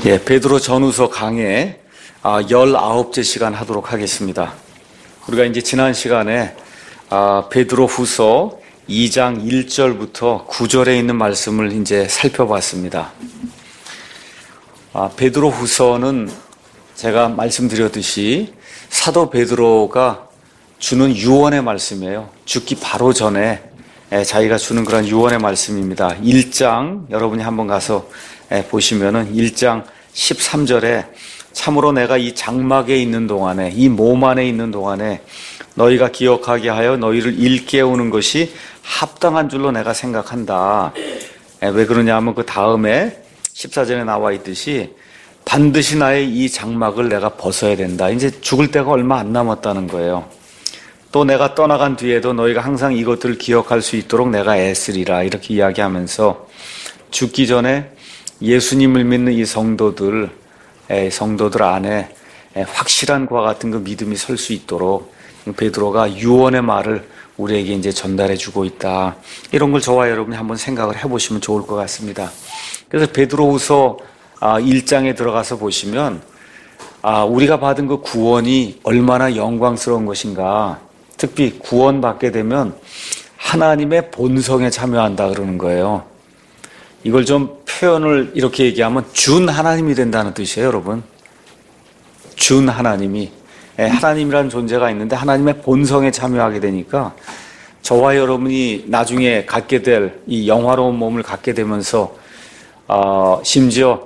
베드로 전후서 강의 19째 시간 하도록 하겠습니다. 우리가 이제 지난 시간에 베드로 후서 2장 1절부터 9절에 있는 말씀을 이제 살펴봤습니다. 베드로 후서는 제가 말씀드렸듯이 사도 베드로가 주는 유언의 말씀이에요. 죽기 바로 전에 자기가 주는 그런 유언의 말씀입니다. 1장 여러분이 한번 가서 보시면은 1장 13절에 참으로 내가 이 장막에 있는 동안에 이 몸 안에 있는 동안에 너희가 기억하게 하여 너희를 일깨우는 것이 합당한 줄로 내가 생각한다. 왜 그러냐면 그 다음에 14절에 나와 있듯이 반드시 나의 이 장막을 내가 벗어야 된다. 이제 죽을 때가 얼마 안 남았다는 거예요. 또 내가 떠나간 뒤에도 너희가 항상 이것들을 기억할 수 있도록 내가 애쓰리라. 이렇게 이야기하면서 죽기 전에 예수님을 믿는 이 성도들 안에 확실한 그와 같은 그 믿음이 설 수 있도록 베드로가 유언의 말을 우리에게 이제 전달해 주고 있다. 이런 걸 저와 여러분이 한번 생각을 해보시면 좋을 것 같습니다. 그래서 베드로후서 1장에 들어가서 보시면 우리가 받은 그 구원이 얼마나 영광스러운 것인가. 특히 구원받게 되면 하나님의 본성에 참여한다 그러는 거예요. 이걸 좀 표현을 이렇게 얘기하면 준 하나님이 된다는 뜻이에요, 여러분. 준 하나님이. 하나님이라는 존재가 있는데 하나님의 본성에 참여하게 되니까 저와 여러분이 나중에 갖게 될 이 영화로운 몸을 갖게 되면서 심지어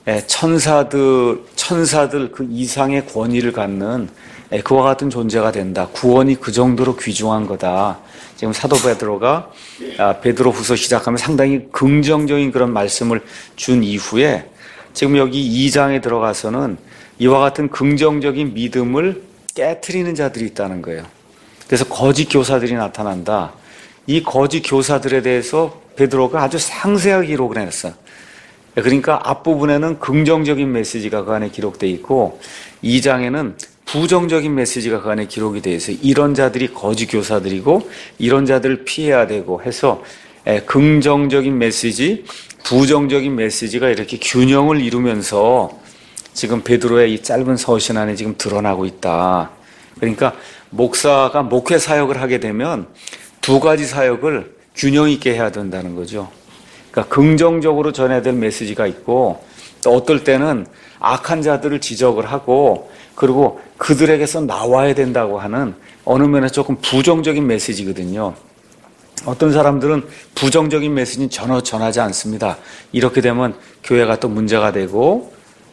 천사들 그 이상의 권위를 갖는 그와 같은 존재가 된다. 구원이 그 정도로 귀중한 거다. 지금 사도 베드로가 베드로 후서 시작하면 상당히 긍정적인 그런 말씀을 준 이후에 지금 여기 2장에 들어가서는 이와 같은 긍정적인 믿음을 깨트리는 자들이 있다는 거예요. 그래서 거짓 교사들이 나타난다. 이 거짓 교사들에 대해서 베드로가 아주 상세하게 기록을 해놨어요. 그러니까 앞부분에는 긍정적인 메시지가 그 안에 기록되어 있고 2장에는 부정적인 메시지가 그 안에 기록이 되어 있어요. 이런 자들이 거짓 교사들이고 이런 자들을 피해야 되고 해서 긍정적인 메시지, 부정적인 메시지가 이렇게 균형을 이루면서 지금 베드로의 이 짧은 서신 안에 지금 드러나고 있다. 그러니까 목사가 목회 사역을 하게 되면 두 가지 사역을 균형 있게 해야 된다는 거죠. 그러니까 긍정적으로 전해야 될 메시지가 있고 또 어떨 때는 악한 자들을 지적을 하고 그리고 그들에게서 나와야 된다고 하는 어느 면에 조금 부정적인 메시지거든요. 어떤 사람들은 부정적인 메시지는 전혀 전하지 않습니다. 이렇게 되면 교회가 또 문제가 되고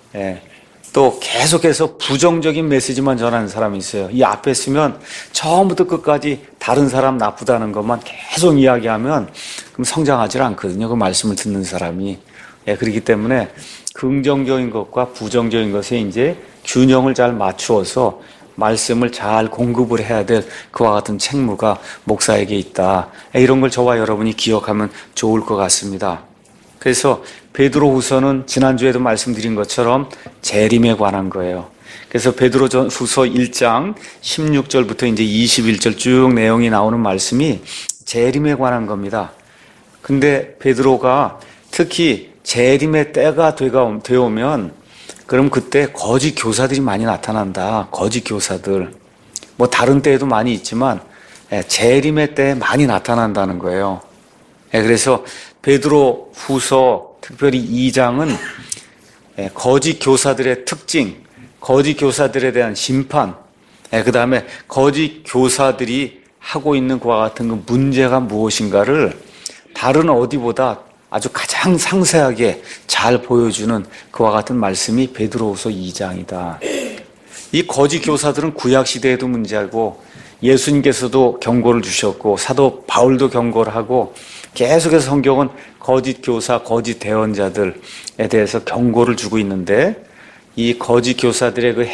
또 계속해서 부정적인 메시지만 전하는 사람이 있어요. 이 앞에 쓰면 처음부터 끝까지 다른 사람 나쁘다는 것만 계속 이야기하면 그럼 성장하지 않거든요. 그 말씀을 듣는 사람이. 그렇기 때문에 긍정적인 것과 부정적인 것에 이제 균형을 잘 맞추어서 말씀을 잘 공급을 해야 될 그와 같은 책무가 목사에게 있다. 이런 걸 저와 여러분이 기억하면 좋을 것 같습니다. 그래서 베드로 후서는 지난주에도 말씀드린 것처럼 재림에 관한 거예요. 그래서 베드로 후서 1장 16절부터 이제 21절 쭉 내용이 나오는 말씀이 재림에 관한 겁니다. 근데 베드로가 특히 재림의 때가 되어오면 그럼 그때 거짓 교사들이 많이 나타난다. 거짓 교사들. 뭐 다른 때에도 많이 있지만 재림의 때에 많이 나타난다는 거예요. 그래서 베드로 후서 특별히 2장은 거짓 교사들의 특징, 거짓 교사들에 대한 심판, 그 다음에 거짓 교사들이 하고 있는 그와 같은 그 문제가 무엇인가를 다른 어디보다 아주 가장 상세하게 잘 보여주는 그와 같은 말씀이 베드로후서 2장이다. 이 거짓 교사들은 구약 시대에도 문제고 예수님께서도 경고를 주셨고 사도 바울도 경고를 하고 계속해서 성경은 거짓 교사, 거짓 대언자들에 대해서 경고를 주고 있는데 이 거짓 교사들의 그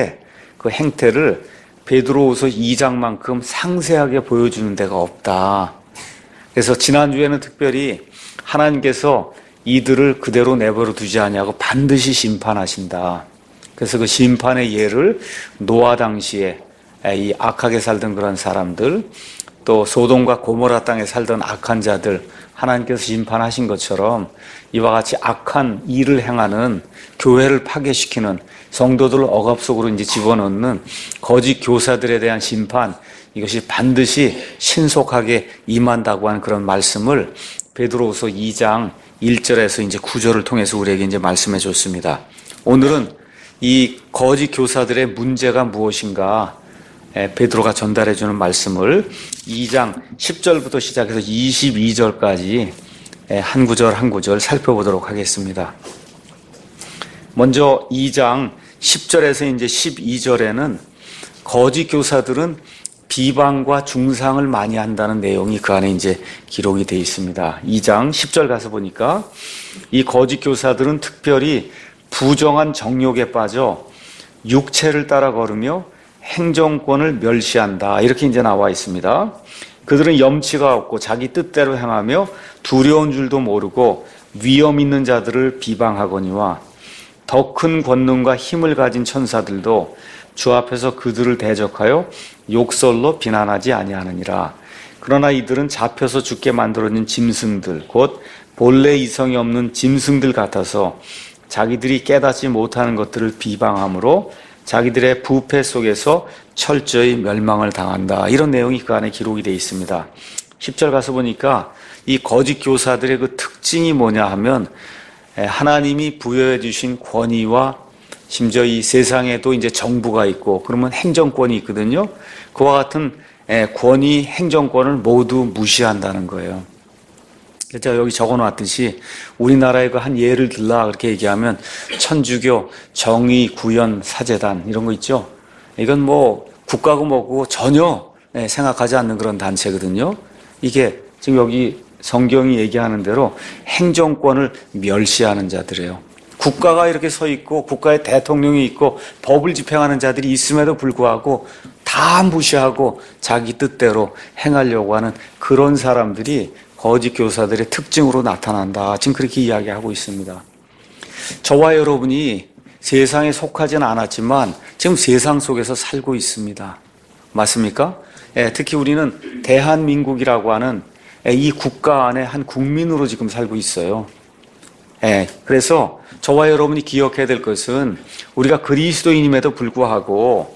행태를 베드로후서 2장만큼 상세하게 보여주는 데가 없다. 그래서 지난주에는 특별히 하나님께서 이들을 그대로 내버려 두지 아니하고 반드시 심판하신다. 그래서 그 심판의 예를 노아 당시에 이 악하게 살던 그런 사람들, 또 소돔과 고모라 땅에 살던 악한 자들, 하나님께서 심판하신 것처럼 이와 같이 악한 일을 행하는, 교회를 파괴시키는, 성도들을 억압 속으로 이제 집어넣는 거짓 교사들에 대한 심판, 이것이 반드시 신속하게 임한다고 하는 그런 말씀을 베드로후서 2장 1절에서 이제 9절을 통해서 우리에게 이제 말씀해 줬습니다. 오늘은 이 거짓 교사들의 문제가 무엇인가, 베드로가 전달해 주는 말씀을 2장 10절부터 시작해서 22절까지 한 구절 한 구절 살펴보도록 하겠습니다. 먼저 2장 10절에서 이제 12절에는 거짓 교사들은 비방과 중상을 많이 한다는 내용이 그 안에 이제 기록이 되어 있습니다. 2장 10절 가서 보니까 이 거짓 교사들은 특별히 부정한 정욕에 빠져 육체를 따라 걸으며 행정권을 멸시한다. 이렇게 이제 나와 있습니다. 그들은 염치가 없고 자기 뜻대로 행하며 두려운 줄도 모르고 위엄 있는 자들을 비방하거니와 더 큰 권능과 힘을 가진 천사들도 주 앞에서 그들을 대적하여 욕설로 비난하지 아니하느니라. 그러나 이들은 잡혀서 죽게 만들어진 짐승들, 곧 본래 이성이 없는 짐승들 같아서 자기들이 깨닫지 못하는 것들을 비방함으로 자기들의 부패 속에서 철저히 멸망을 당한다. 이런 내용이 그 안에 기록이 되어 있습니다. 10절 가서 보니까 이 거짓 교사들의 그 특징이 뭐냐 하면 하나님이 부여해 주신 권위와 심지어 이 세상에도 이제 정부가 있고 그러면 행정권이 있거든요. 그와 같은 권위, 행정권을 모두 무시한다는 거예요. 제가 여기 적어놨듯이 우리나라의 그 한 예를 들라 그렇게 얘기하면 천주교, 정의, 구현, 사제단 이런 거 있죠. 이건 뭐 국가고 뭐고 전혀 생각하지 않는 그런 단체거든요. 이게 지금 여기 성경이 얘기하는 대로 행정권을 멸시하는 자들이에요. 국가가 이렇게 서 있고 국가의 대통령이 있고 법을 집행하는 자들이 있음에도 불구하고 다 무시하고 자기 뜻대로 행하려고 하는 그런 사람들이 거짓 교사들의 특징으로 나타난다. 지금 그렇게 이야기하고 있습니다. 저와 여러분이 세상에 속하지는 않았지만 지금 세상 속에서 살고 있습니다. 맞습니까? 특히 우리는 대한민국이라고 하는 이 국가 안에 한 국민으로 지금 살고 있어요. 그래서 저와 여러분이 기억해야 될 것은 우리가 그리스도인임에도 불구하고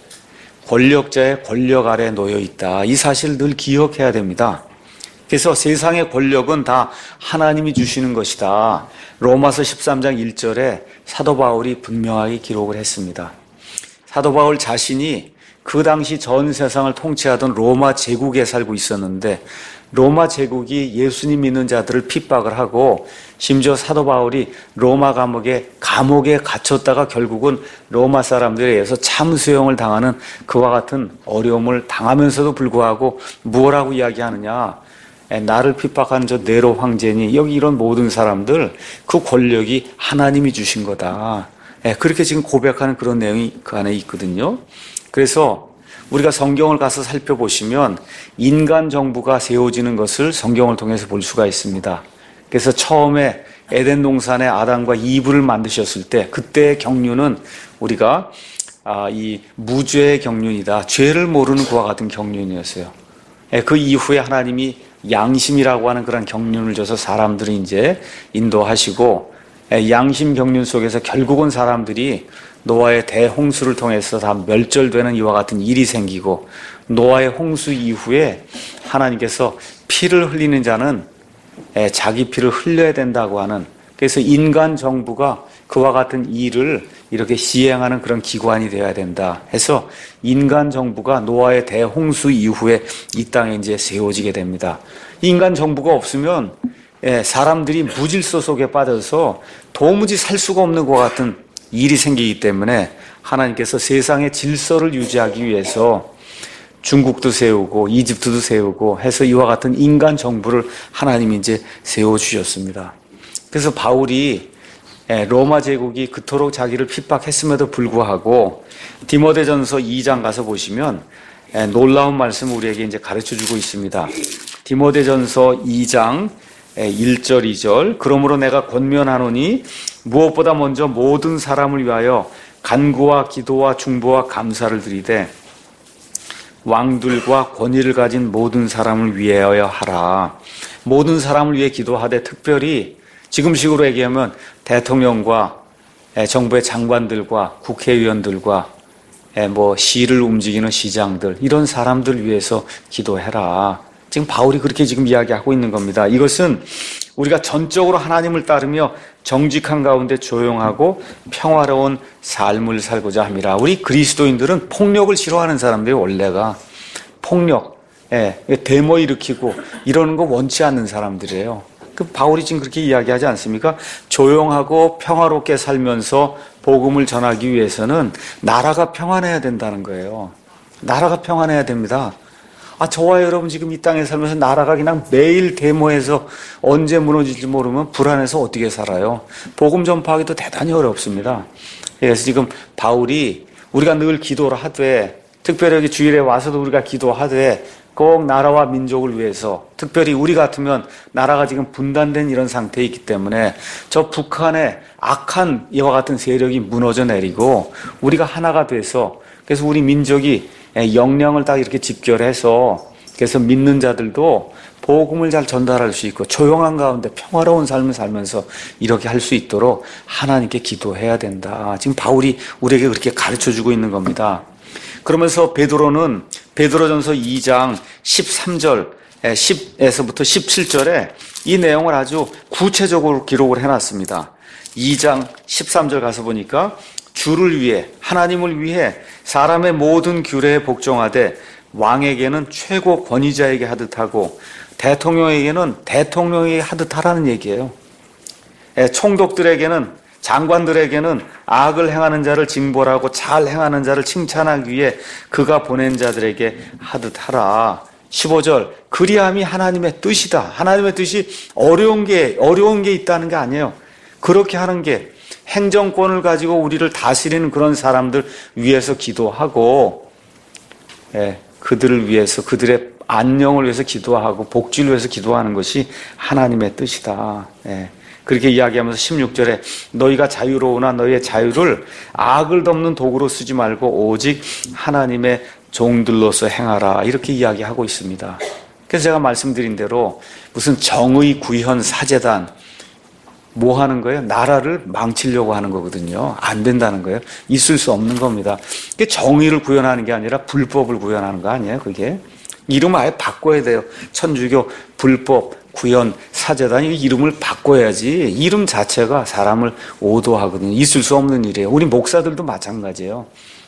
권력자의 권력 아래 놓여 있다. 이 사실을 늘 기억해야 됩니다. 그래서 세상의 권력은 다 하나님이 주시는 것이다. 로마서 13장 1절에 사도 바울이 분명하게 기록을 했습니다. 사도 바울 자신이 그 당시 전 세상을 통치하던 로마 제국에 살고 있었는데 로마 제국이 예수님 믿는 자들을 핍박을 하고 심지어 사도 바울이 로마 감옥에 갇혔다가 결국은 로마 사람들에 의해서 참수형을 당하는 그와 같은 어려움을 당하면서도 불구하고 뭐라고 이야기하느냐. 나를 핍박하는 저 네로 황제니 여기 이런 모든 사람들 그 권력이 하나님이 주신 거다. 그렇게 지금 고백하는 그런 내용이 그 안에 있거든요. 그래서 우리가 성경을 가서 살펴보시면 인간 정부가 세워지는 것을 성경을 통해서 볼 수가 있습니다. 그래서 처음에 에덴 동산에 아담과 이브를 만드셨을 때 그때의 경륜은 우리가 이 무죄의 경륜이다. 죄를 모르는 그와 같은 경륜이었어요. 그 이후에 하나님이 양심이라고 하는 그런 경륜을 줘서 사람들이 이제 인도하시고 양심 경륜 속에서 결국은 사람들이 노아의 대홍수를 통해서 다 멸절되는 이와 같은 일이 생기고 노아의 홍수 이후에 하나님께서 피를 흘리는 자는 자기 피를 흘려야 된다고 하는 그래서 인간 정부가 그와 같은 일을 이렇게 시행하는 그런 기관이 되어야 된다 해서 인간 정부가 노아의 대홍수 이후에 이 땅에 이제 세워지게 됩니다. 인간 정부가 없으면 사람들이 무질서 속에 빠져서 도무지 살 수가 없는 것 같은 일이 생기기 때문에 하나님께서 세상의 질서를 유지하기 위해서 중국도 세우고 이집트도 세우고 해서 이와 같은 인간 정부를 하나님이 이제 세워주셨습니다. 그래서 바울이 로마 제국이 그토록 자기를 핍박했음에도 불구하고 디모데전서 2장 가서 보시면 놀라운 말씀을 우리에게 이제 가르쳐 주고 있습니다. 디모데전서 2장 1절 2절 그러므로 내가 권면하노니 무엇보다 먼저 모든 사람을 위하여 간구와 기도와 중보와 감사를 드리되 왕들과 권위를 가진 모든 사람을 위하여 하라. 모든 사람을 위해 기도하되 특별히 지금식으로 얘기하면 대통령과 정부의 장관들과 국회의원들과 시를 움직이는 시장들 이런 사람들 위해서 기도해라. 지금 바울이 그렇게 지금 이야기하고 있는 겁니다. 이것은 우리가 전적으로 하나님을 따르며 정직한 가운데 조용하고 평화로운 삶을 살고자 함이라. 우리 그리스도인들은 폭력을 싫어하는 사람들이 원래가 폭력, 데모 일으키고 이러는 거 원치 않는 사람들이에요. 그 바울이 지금 그렇게 이야기하지 않습니까? 조용하고 평화롭게 살면서 복음을 전하기 위해서는 나라가 평안해야 된다는 거예요. 나라가 평안해야 됩니다. 저와 여러분 지금 이 땅에 살면서 나라가 그냥 매일 데모해서 언제 무너질지 모르면 불안해서 어떻게 살아요? 복음 전파하기도 대단히 어렵습니다. 그래서 지금 바울이 우리가 늘 기도를 하되, 특별히 여기 주일에 와서도 우리가 기도하되 꼭 나라와 민족을 위해서, 특별히 우리 같으면 나라가 지금 분단된 이런 상태에 있기 때문에 저 북한의 악한 이와 같은 세력이 무너져 내리고 우리가 하나가 돼서, 그래서 우리 민족이 역량을 딱 이렇게 집결해서, 그래서 믿는 자들도 복음을 잘 전달할 수 있고 조용한 가운데 평화로운 삶을 살면서 이렇게 할 수 있도록 하나님께 기도해야 된다. 지금 바울이 우리에게 그렇게 가르쳐주고 있는 겁니다. 그러면서 베드로는 베드로전서 2장 13절 10에서부터 17절에 이 내용을 아주 구체적으로 기록을 해놨습니다. 2장 13절 가서 보니까 주를 위해, 하나님을 위해 사람의 모든 규례에 복종하되 왕에게는 최고 권위자에게 하듯 하고 대통령에게는 대통령에게 하듯 하라는 얘기예요. 총독들에게는, 장관들에게는 악을 행하는 자를 징벌하고 잘 행하는 자를 칭찬하기 위해 그가 보낸 자들에게 하듯 하라. 15절, 그리함이 하나님의 뜻이다. 하나님의 뜻이 어려운 게 있다는 게 아니에요. 그렇게 하는 게, 행정권을 가지고 우리를 다스리는 그런 사람들 위해서 기도하고, 그들을 위해서, 그들의 안녕을 위해서 기도하고 복지를 위해서 기도하는 것이 하나님의 뜻이다. 그렇게 이야기하면서 16절에 너희가 자유로우나 너희의 자유를 악을 덮는 도구로 쓰지 말고 오직 하나님의 종들로서 행하라. 이렇게 이야기하고 있습니다. 그래서 제가 말씀드린 대로 무슨 정의 구현 사제단 뭐 하는 거예요? 나라를 망치려고 하는 거거든요. 안 된다는 거예요. 있을 수 없는 겁니다. 그게 정의를 구현하는 게 아니라 불법을 구현하는 거 아니에요? 그게 이름을 아예 바꿔야 돼요. 천주교 불법 구현 사제단, 이 이름을 바꿔야지. 이름 자체가 사람을 오도하거든요. 있을 수 없는 일이에요. 우리 목사들도 마찬가지예요.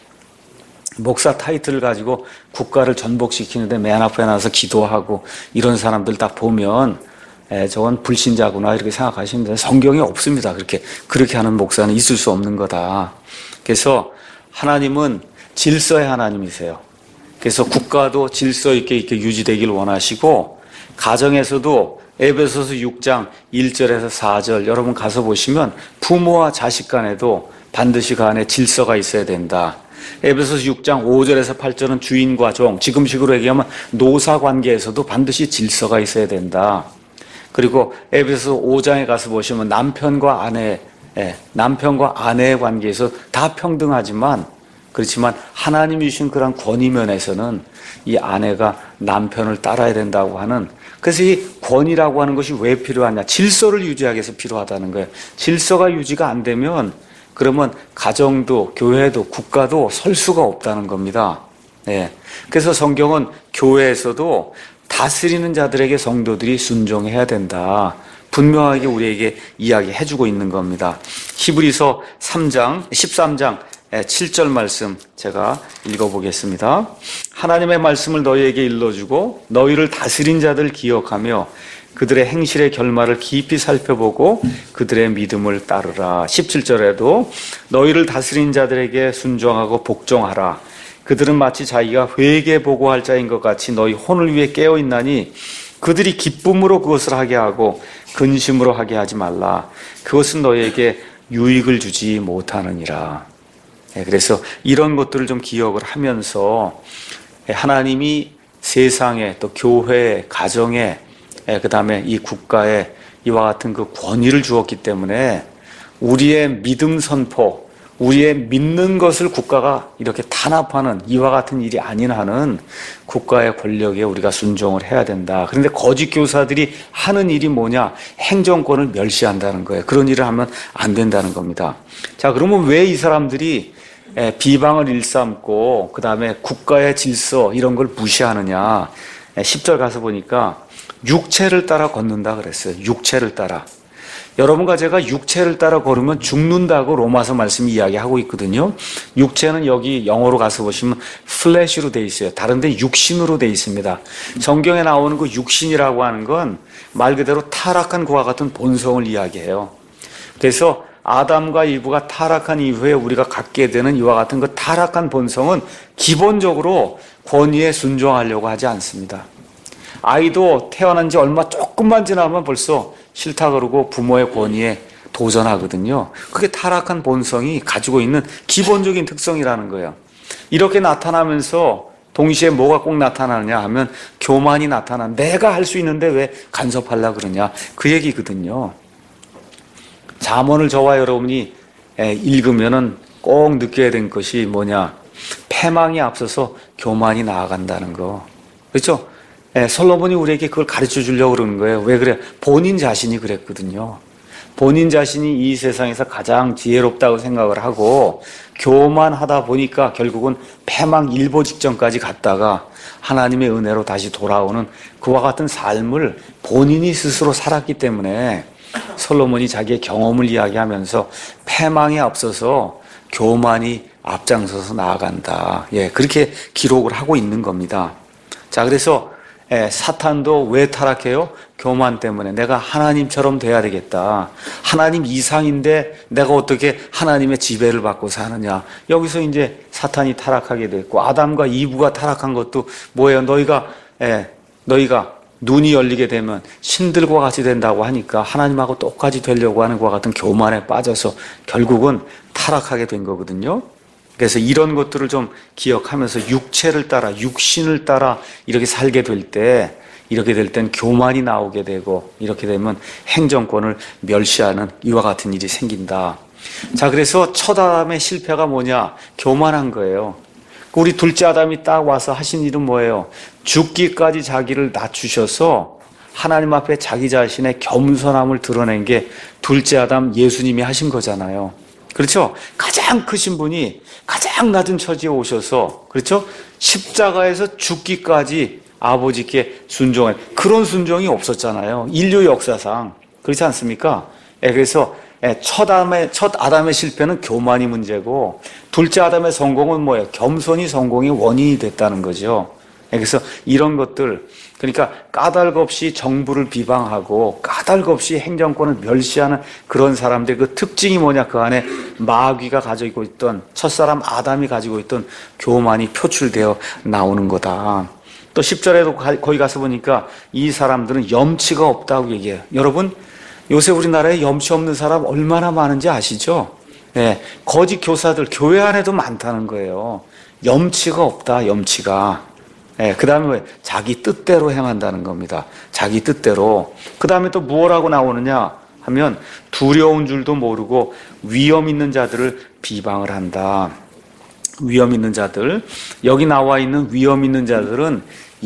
목사 타이틀을 가지고 국가를 전복시키는데 맨 앞에 나와서 기도하고 이런 사람들 딱 보면 저건 불신자구나 이렇게 생각하시면 돼요. 성경에 없습니다. 그렇게 하는 목사는 있을 수 없는 거다. 그래서 하나님은 질서의 하나님이세요. 그래서 국가도 질서 있게 유지되길 원하시고, 가정에서도 에베소서 6장 1절에서 4절 여러분 가서 보시면 부모와 자식 간에도 반드시 그 안에 질서가 있어야 된다. 에베소서 6장 5절에서 8절은 주인과 종, 지금식으로 얘기하면 노사 관계에서도 반드시 질서가 있어야 된다. 그리고 에베소서 5장에 가서 보시면 남편과 아내의 관계에서 다 평등하지만, 그렇지만 하나님이 주신 그런 권위면에서는 이 아내가 남편을 따라야 된다고 하는, 그래서 이 권위라고 하는 것이 왜 필요하냐? 질서를 유지하기 위해서 필요하다는 거예요. 질서가 유지가 안 되면 그러면 가정도 교회도 국가도 설 수가 없다는 겁니다. 그래서 성경은 교회에서도 다스리는 자들에게 성도들이 순종해야 된다. 분명하게 우리에게 이야기해주고 있는 겁니다. 히브리서 13장 7절 말씀 제가 읽어보겠습니다. 하나님의 말씀을 너희에게 일러주고 너희를 다스린 자들 기억하며 그들의 행실의 결말을 깊이 살펴보고 그들의 믿음을 따르라. 17절에도 너희를 다스린 자들에게 순종하고 복종하라. 그들은 마치 자기가 회개 보고할 자인 것 같이 너희 혼을 위해 깨어있나니 그들이 기쁨으로 그것을 하게 하고 근심으로 하게 하지 말라. 그것은 너희에게 유익을 주지 못하느니라. 그래서 이런 것들을 좀 기억을 하면서 하나님이 세상에 또 교회에 가정에 그 다음에 이 국가에 이와 같은 그 권위를 주었기 때문에 우리의 믿음 선포, 우리의 믿는 것을 국가가 이렇게 탄압하는 이와 같은 일이 아닌 한은 국가의 권력에 우리가 순종을 해야 된다. 그런데 거짓 교사들이 하는 일이 뭐냐? 행정권을 멸시한다는 거예요. 그런 일을 하면 안 된다는 겁니다. 자, 그러면 왜 이 사람들이 비방을 일삼고 그 다음에 국가의 질서 이런 걸 무시하느냐? 10절 가서 보니까 육체를 따라 걷는다 그랬어요. 육체를 따라. 여러분과 제가 육체를 따라 걸으면 죽는다고 로마서 말씀이 이야기하고 있거든요. 육체는 여기 영어로 가서 보시면 flesh로 돼 있어요. 다른 데 육신으로 돼 있습니다. 성경에 나오는 그 육신이라고 하는 건 말 그대로 타락한 그와 같은 본성을 이야기해요. 그래서 아담과 이브가 타락한 이후에 우리가 갖게 되는 이와 같은 그 타락한 본성은 기본적으로 권위에 순종하려고 하지 않습니다. 아이도 태어난 지 얼마 조금만 지나면 벌써 싫다 그러고 부모의 권위에 도전하거든요. 그게 타락한 본성이 가지고 있는 기본적인 특성이라는 거예요. 이렇게 나타나면서 동시에 뭐가 꼭 나타나느냐 하면 교만이 나타나. 내가 할 수 있는데 왜 간섭하려고 그러냐. 그 얘기거든요. 잠언을 저와 여러분이 읽으면은 꼭 느껴야 될 것이 뭐냐. 패망이 앞서서 교만이 나아간다는 거. 그렇죠? 솔로몬이 우리에게 그걸 가르쳐 주려고 그러는 거예요. 왜 그래? 본인 자신이 그랬거든요. 본인 자신이 이 세상에서 가장 지혜롭다고 생각을 하고 교만하다 보니까 결국은 패망 일보 직전까지 갔다가 하나님의 은혜로 다시 돌아오는 그와 같은 삶을 본인이 스스로 살았기 때문에 솔로몬이 자기의 경험을 이야기하면서 패망에 앞서서 교만이 앞장서서 나아간다. 그렇게 기록을 하고 있는 겁니다. 자, 그래서 사탄도 왜 타락해요? 교만 때문에. 내가 하나님처럼 돼야 되겠다. 하나님 이상인데 내가 어떻게 하나님의 지배를 받고 사느냐. 여기서 이제 사탄이 타락하게 됐고 아담과 이브가 타락한 것도 뭐예요? 너희가 눈이 열리게 되면 신들과 같이 된다고 하니까 하나님하고 똑같이 되려고 하는 것과 같은 교만에 빠져서 결국은 타락하게 된 거거든요. 그래서 이런 것들을 좀 기억하면서 육체를 따라 육신을 따라 이렇게 살게 될 때 이렇게 될 땐 교만이 나오게 되고 이렇게 되면 행정권을 멸시하는 이와 같은 일이 생긴다. 자, 그래서 첫 아담의 실패가 뭐냐? 교만한 거예요. 우리 둘째 아담이 딱 와서 하신 일은 뭐예요? 죽기까지 자기를 낮추셔서 하나님 앞에 자기 자신의 겸손함을 드러낸 게 둘째 아담 예수님이 하신 거잖아요. 그렇죠? 가장 크신 분이 가장 낮은 처지에 오셔서, 그렇죠? 십자가에서 죽기까지 아버지께 순종해. 그런 순종이 없었잖아요. 인류 역사상. 그렇지 않습니까? 그래서 첫 아담의 실패는 교만이 문제고, 둘째 아담의 성공은 뭐예요? 겸손이 성공의 원인이 됐다는 거죠. 그래서 이런 것들, 그러니까 까닭 없이 정부를 비방하고 까닭 없이 행정권을 멸시하는 그런 사람들의 그 특징이 뭐냐? 그 안에 마귀가 가지고 있던, 첫사람 아담이 가지고 있던 교만이 표출되어 나오는 거다. 또 10절에도 거기 가서 보니까 이 사람들은 염치가 없다고 얘기해요. 여러분, 요새 우리나라에 염치 없는 사람 얼마나 많은지 아시죠? 거짓 교사들 교회 안에도 많다는 거예요. 염치가 없다, 염치가. 그 다음에 왜? 자기 뜻대로 행한다는 겁니다. 자기 뜻대로. 그 다음에 또 무엇하고 나오느냐 하면 두려운 줄도 모르고 위험 있는 자들을 비방을 한다. 위험 있는 자들. 여기 나와 있는 위험 있는 자들은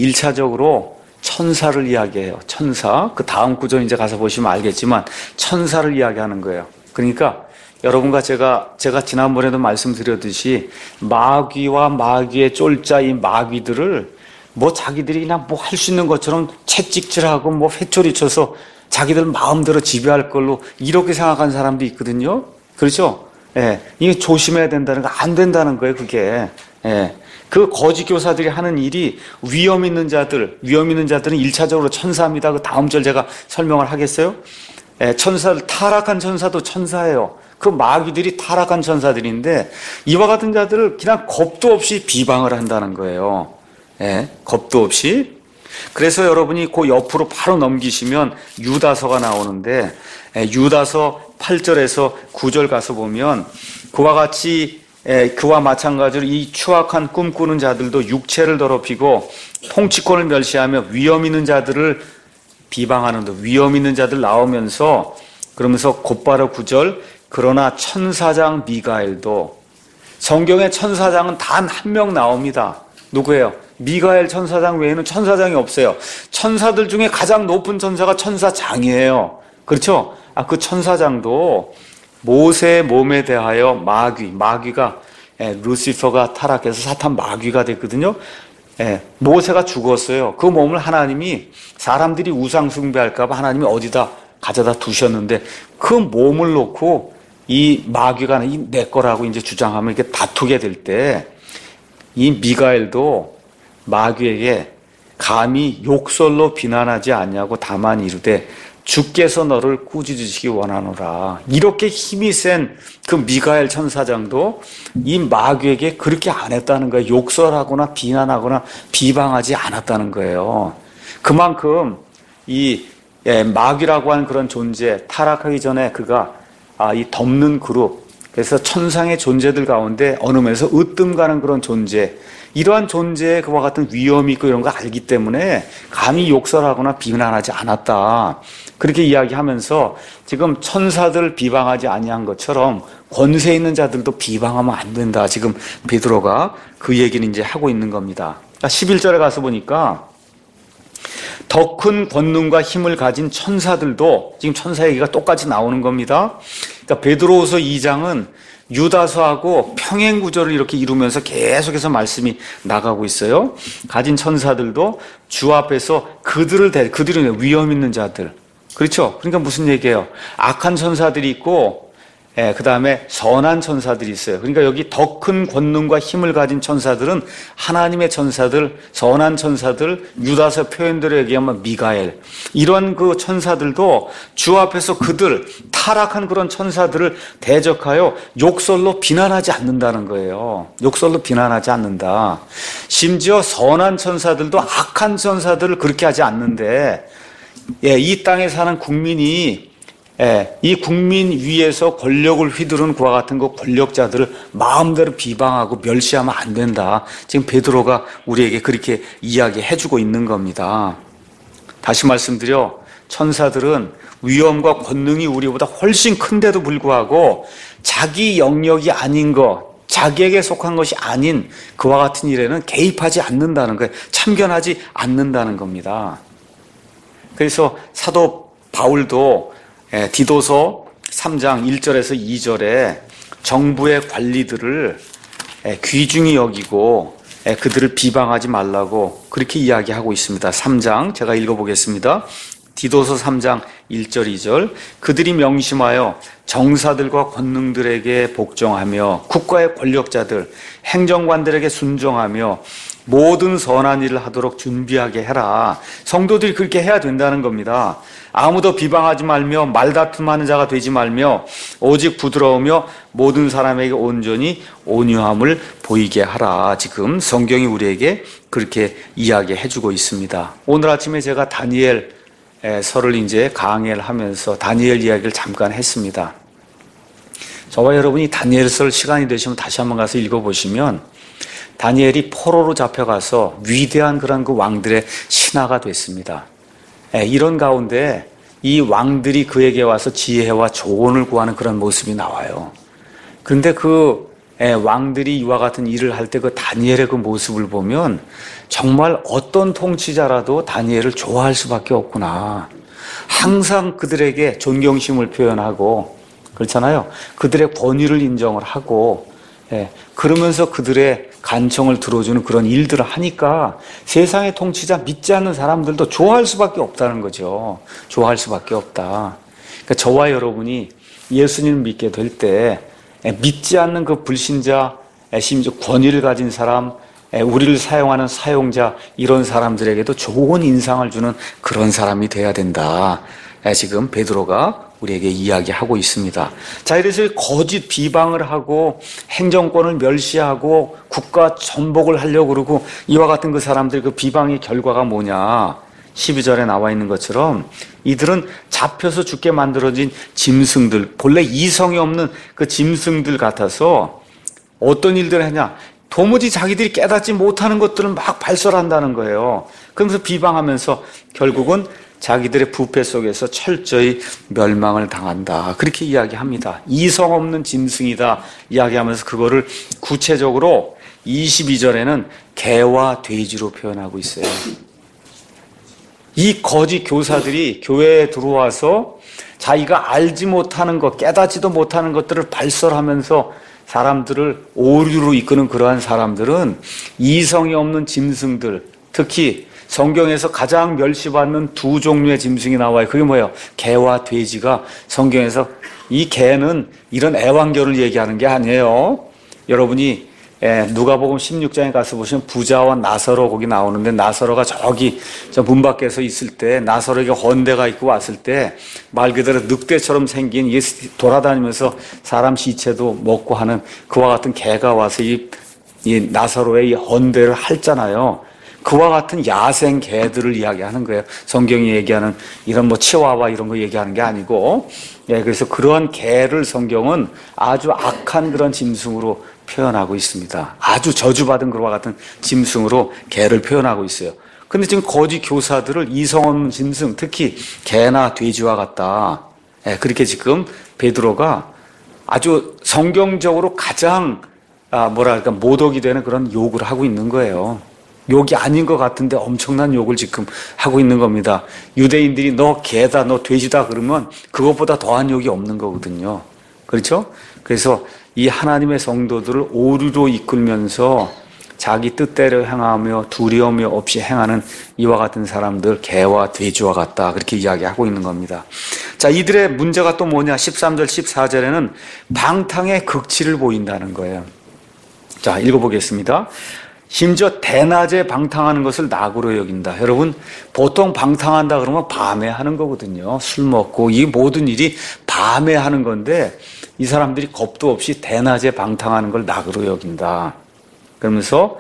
1차적으로 천사를 이야기해요. 천사. 그 다음 구절 이제 가서 보시면 알겠지만 천사를 이야기하는 거예요. 그러니까 여러분과 제가 지난번에도 말씀드렸듯이 마귀와 마귀의 쫄자 이 마귀들을 뭐 자기들이 그냥 뭐 할 수 있는 것처럼 채찍질하고 뭐 회초리 쳐서 자기들 마음대로 지배할 걸로 이렇게 생각한 사람도 있거든요. 그렇죠? 이게 조심해야 된다는 거, 안 된다는 거예요, 그게. 그 거짓 교사들이 하는 일이 위험 있는 자들은 1차적으로 천사입니다. 그 다음 절 제가 설명을 하겠어요? 타락한 천사도 천사예요. 그 마귀들이 타락한 천사들인데 이와 같은 자들을 그냥 겁도 없이 비방을 한다는 거예요. 겁도 없이. 그래서 여러분이 그 옆으로 바로 넘기시면 유다서가 나오는데 유다서 8절에서 9절 가서 보면 그와 같이 그와 마찬가지로 이 추악한 꿈꾸는 자들도 육체를 더럽히고 통치권을 멸시하며 위험 있는 자들을 비방하는데 위험 있는 자들 나오면서 그러면서 곧바로 9절 그러나 천사장 미가엘도, 성경에 천사장은 단 한 명 나옵니다. 누구예요? 미가엘 천사장 외에는 천사장이 없어요. 천사들 중에 가장 높은 천사가 천사장이에요. 그렇죠? 그 천사장도 모세의 몸에 대하여 마귀가 루시퍼가 타락해서 사탄 마귀가 됐거든요. 모세가 죽었어요. 그 몸을 하나님이, 사람들이 우상 숭배할까 봐 하나님이 어디다 가져다 두셨는데, 그 몸을 놓고 이 마귀가 내 거라고 이제 주장하면 이렇게 다투게 될 때, 이 미가엘도 마귀에게 감히 욕설로 비난하지 않냐고 다만 이르되 주께서 너를 꾸짖으시기 원하노라. 이렇게 힘이 센 그 미가엘 천사장도 이 마귀에게 그렇게 안 했다는 거예요. 욕설하거나 비난하거나 비방하지 않았다는 거예요. 그만큼 이 마귀라고 하는 그런 존재, 타락하기 전에 그가 이 덮는 그룹, 그래서 천상의 존재들 가운데 어느 면에서 으뜸가는 그런 존재, 이러한 존재에 그와 같은 위험이 있고 이런 거 알기 때문에 감히 욕설하거나 비난하지 않았다. 그렇게 이야기하면서 지금 천사들을 비방하지 아니한 것처럼 권세 있는 자들도 비방하면 안 된다. 지금 베드로가 그 얘기를 이제 하고 있는 겁니다. 11절에 가서 보니까 더 큰 권능과 힘을 가진 천사들도, 지금 천사 얘기가 똑같이 나오는 겁니다. 그러니까 베드로후서 2장은 유다서하고 평행 구조를 이렇게 이루면서 계속해서 말씀이 나가고 있어요. 가진 천사들도 주 앞에서 그들은 위험 있는 자들. 그렇죠? 그러니까 무슨 얘기예요? 악한 천사들이 있고, 그 다음에 선한 천사들이 있어요. 그러니까 여기 더 큰 권능과 힘을 가진 천사들은 하나님의 천사들, 선한 천사들, 유다서 표현대로 얘기하면 미가엘. 이런 그 천사들도 주 앞에서 그들, 타락한 그런 천사들을 대적하여 욕설로 비난하지 않는다는 거예요. 욕설로 비난하지 않는다. 심지어 선한 천사들도 악한 천사들을 그렇게 하지 않는데, 이 땅에 사는 국민이 이 국민 위에서 권력을 휘두르는 그와 같은 그 권력자들을 마음대로 비방하고 멸시하면 안 된다. 지금 베드로가 우리에게 그렇게 이야기해주고 있는 겁니다. 다시 말씀드려, 천사들은 위엄과 권능이 우리보다 훨씬 큰데도 불구하고 자기 영역이 아닌 것, 자기에게 속한 것이 아닌 그와 같은 일에는 개입하지 않는다는 거예요. 참견하지 않는다는 겁니다. 그래서 사도 바울도 디도서 3장 1절에서 2절에 정부의 관리들을 귀중히 여기고 그들을 비방하지 말라고 그렇게 이야기하고 있습니다. 3장 제가 읽어보겠습니다. 디도서 3장 1절 2절 그들이 명심하여 정사들과 권능들에게 복종하며 국가의 권력자들, 행정관들에게 순종하며 모든 선한 일을 하도록 준비하게 해라. 성도들이 그렇게 해야 된다는 겁니다. 아무도 비방하지 말며 말다툼하는 자가 되지 말며 오직 부드러우며 모든 사람에게 온전히 온유함을 보이게 하라. 지금 성경이 우리에게 그렇게 이야기해주고 있습니다. 오늘 아침에 제가 다니엘 서를 이제 강의를 하면서 다니엘 이야기를 잠깐 했습니다. 저와 여러분이 다니엘서를 시간이 되시면 다시 한번 가서 읽어보시면 다니엘이 포로로 잡혀가서 위대한 그런 그 왕들의 신하가 됐습니다. 이런 가운데 이 왕들이 그에게 와서 지혜와 조언을 구하는 그런 모습이 나와요. 그런데 그 왕들이 이와 같은 일을 할 때 그 다니엘의 그 모습을 보면 정말 어떤 통치자라도 다니엘을 좋아할 수밖에 없구나. 항상 그들에게 존경심을 표현하고 그렇잖아요. 그들의 권위를 인정을 하고 그러면서 그들의 간청을 들어주는 그런 일들을 하니까 세상의 통치자 믿지 않는 사람들도 좋아할 수밖에 없다는 거죠. 좋아할 수밖에 없다. 그러니까 저와 여러분이 예수님을 믿게 될 때 믿지 않는 그 불신자, 심지어 권위를 가진 사람, 우리를 사용하는 사용자, 이런 사람들에게도 좋은 인상을 주는 그런 사람이 돼야 된다. 지금 베드로가 우리에게 이야기하고 있습니다. 자, 이래서 거짓 비방을 하고 행정권을 멸시하고 국가 전복을 하려고 그러고 이와 같은 그 사람들 그 비방의 결과가 뭐냐? 12절에 나와 있는 것처럼 이들은 잡혀서 죽게 만들어진 짐승들, 본래 이성이 없는 그 짐승들 같아서 어떤 일들을 하냐? 도무지 자기들이 깨닫지 못하는 것들을 막 발설한다는 거예요. 그러면서 비방하면서 결국은 자기들의 부패 속에서 철저히 멸망을 당한다. 그렇게 이야기합니다. 이성 없는 짐승이다 이야기하면서 그거를 구체적으로 22절에는 개와 돼지로 표현하고 있어요. 이 거짓 교사들이 교회에 들어와서 자기가 알지 못하는 것, 깨닫지도 못하는 것들을 발설하면서 사람들을 오류로 이끄는 그러한 사람들은 이성이 없는 짐승들, 특히 성경에서 가장 멸시받는 두 종류의 짐승이 나와요. 그게 뭐예요? 개와 돼지가 성경에서, 이 개는 이런 애완견을 얘기하는 게 아니에요. 여러분이 누가복음 16장에 가서 보시면 부자와 나사로 거기 나오는데, 나사로가 저기 저 문 밖에서 있을 때 나사로에게 헌대가 있고 왔을 때 말 그대로 늑대처럼 생긴 돌아다니면서 사람 시체도 먹고 하는 그와 같은 개가 와서 이 나사로의 이 헌대를 핥잖아요. 그와 같은 야생 개들을 이야기하는 거예요. 성경이 얘기하는 이런 뭐 치와와 이런 거 얘기하는 게 아니고, 그래서 그러한 개를 성경은 아주 악한 그런 짐승으로 표현하고 있습니다. 아주 저주받은 그와 같은 짐승으로 개를 표현하고 있어요. 근데 지금 거짓 교사들을 이성 없는 짐승, 특히 개나 돼지와 같다. 그렇게 지금 베드로가 아주 성경적으로 가장 모독이 되는 그런 욕을 하고 있는 거예요. 욕이 아닌 것 같은데 엄청난 욕을 지금 하고 있는 겁니다. 유대인들이 너 개다, 너 돼지다 그러면 그것보다 더한 욕이 없는 거거든요. 그렇죠? 그래서 이 하나님의 성도들을 오류로 이끌면서 자기 뜻대로 행하며 두려움이 없이 행하는 이와 같은 사람들, 개와 돼지와 같다. 그렇게 이야기하고 있는 겁니다. 자, 이들의 문제가 또 뭐냐? 13절, 14절에는 방탕의 극치를 보인다는 거예요. 자, 읽어보겠습니다. 심지어 대낮에 방탕하는 것을 낙으로 여긴다. 여러분, 보통 방탕한다 그러면 밤에 하는 거거든요. 술 먹고 이 모든 일이 밤에 하는 건데 이 사람들이 겁도 없이 대낮에 방탕하는 걸 낙으로 여긴다. 그러면서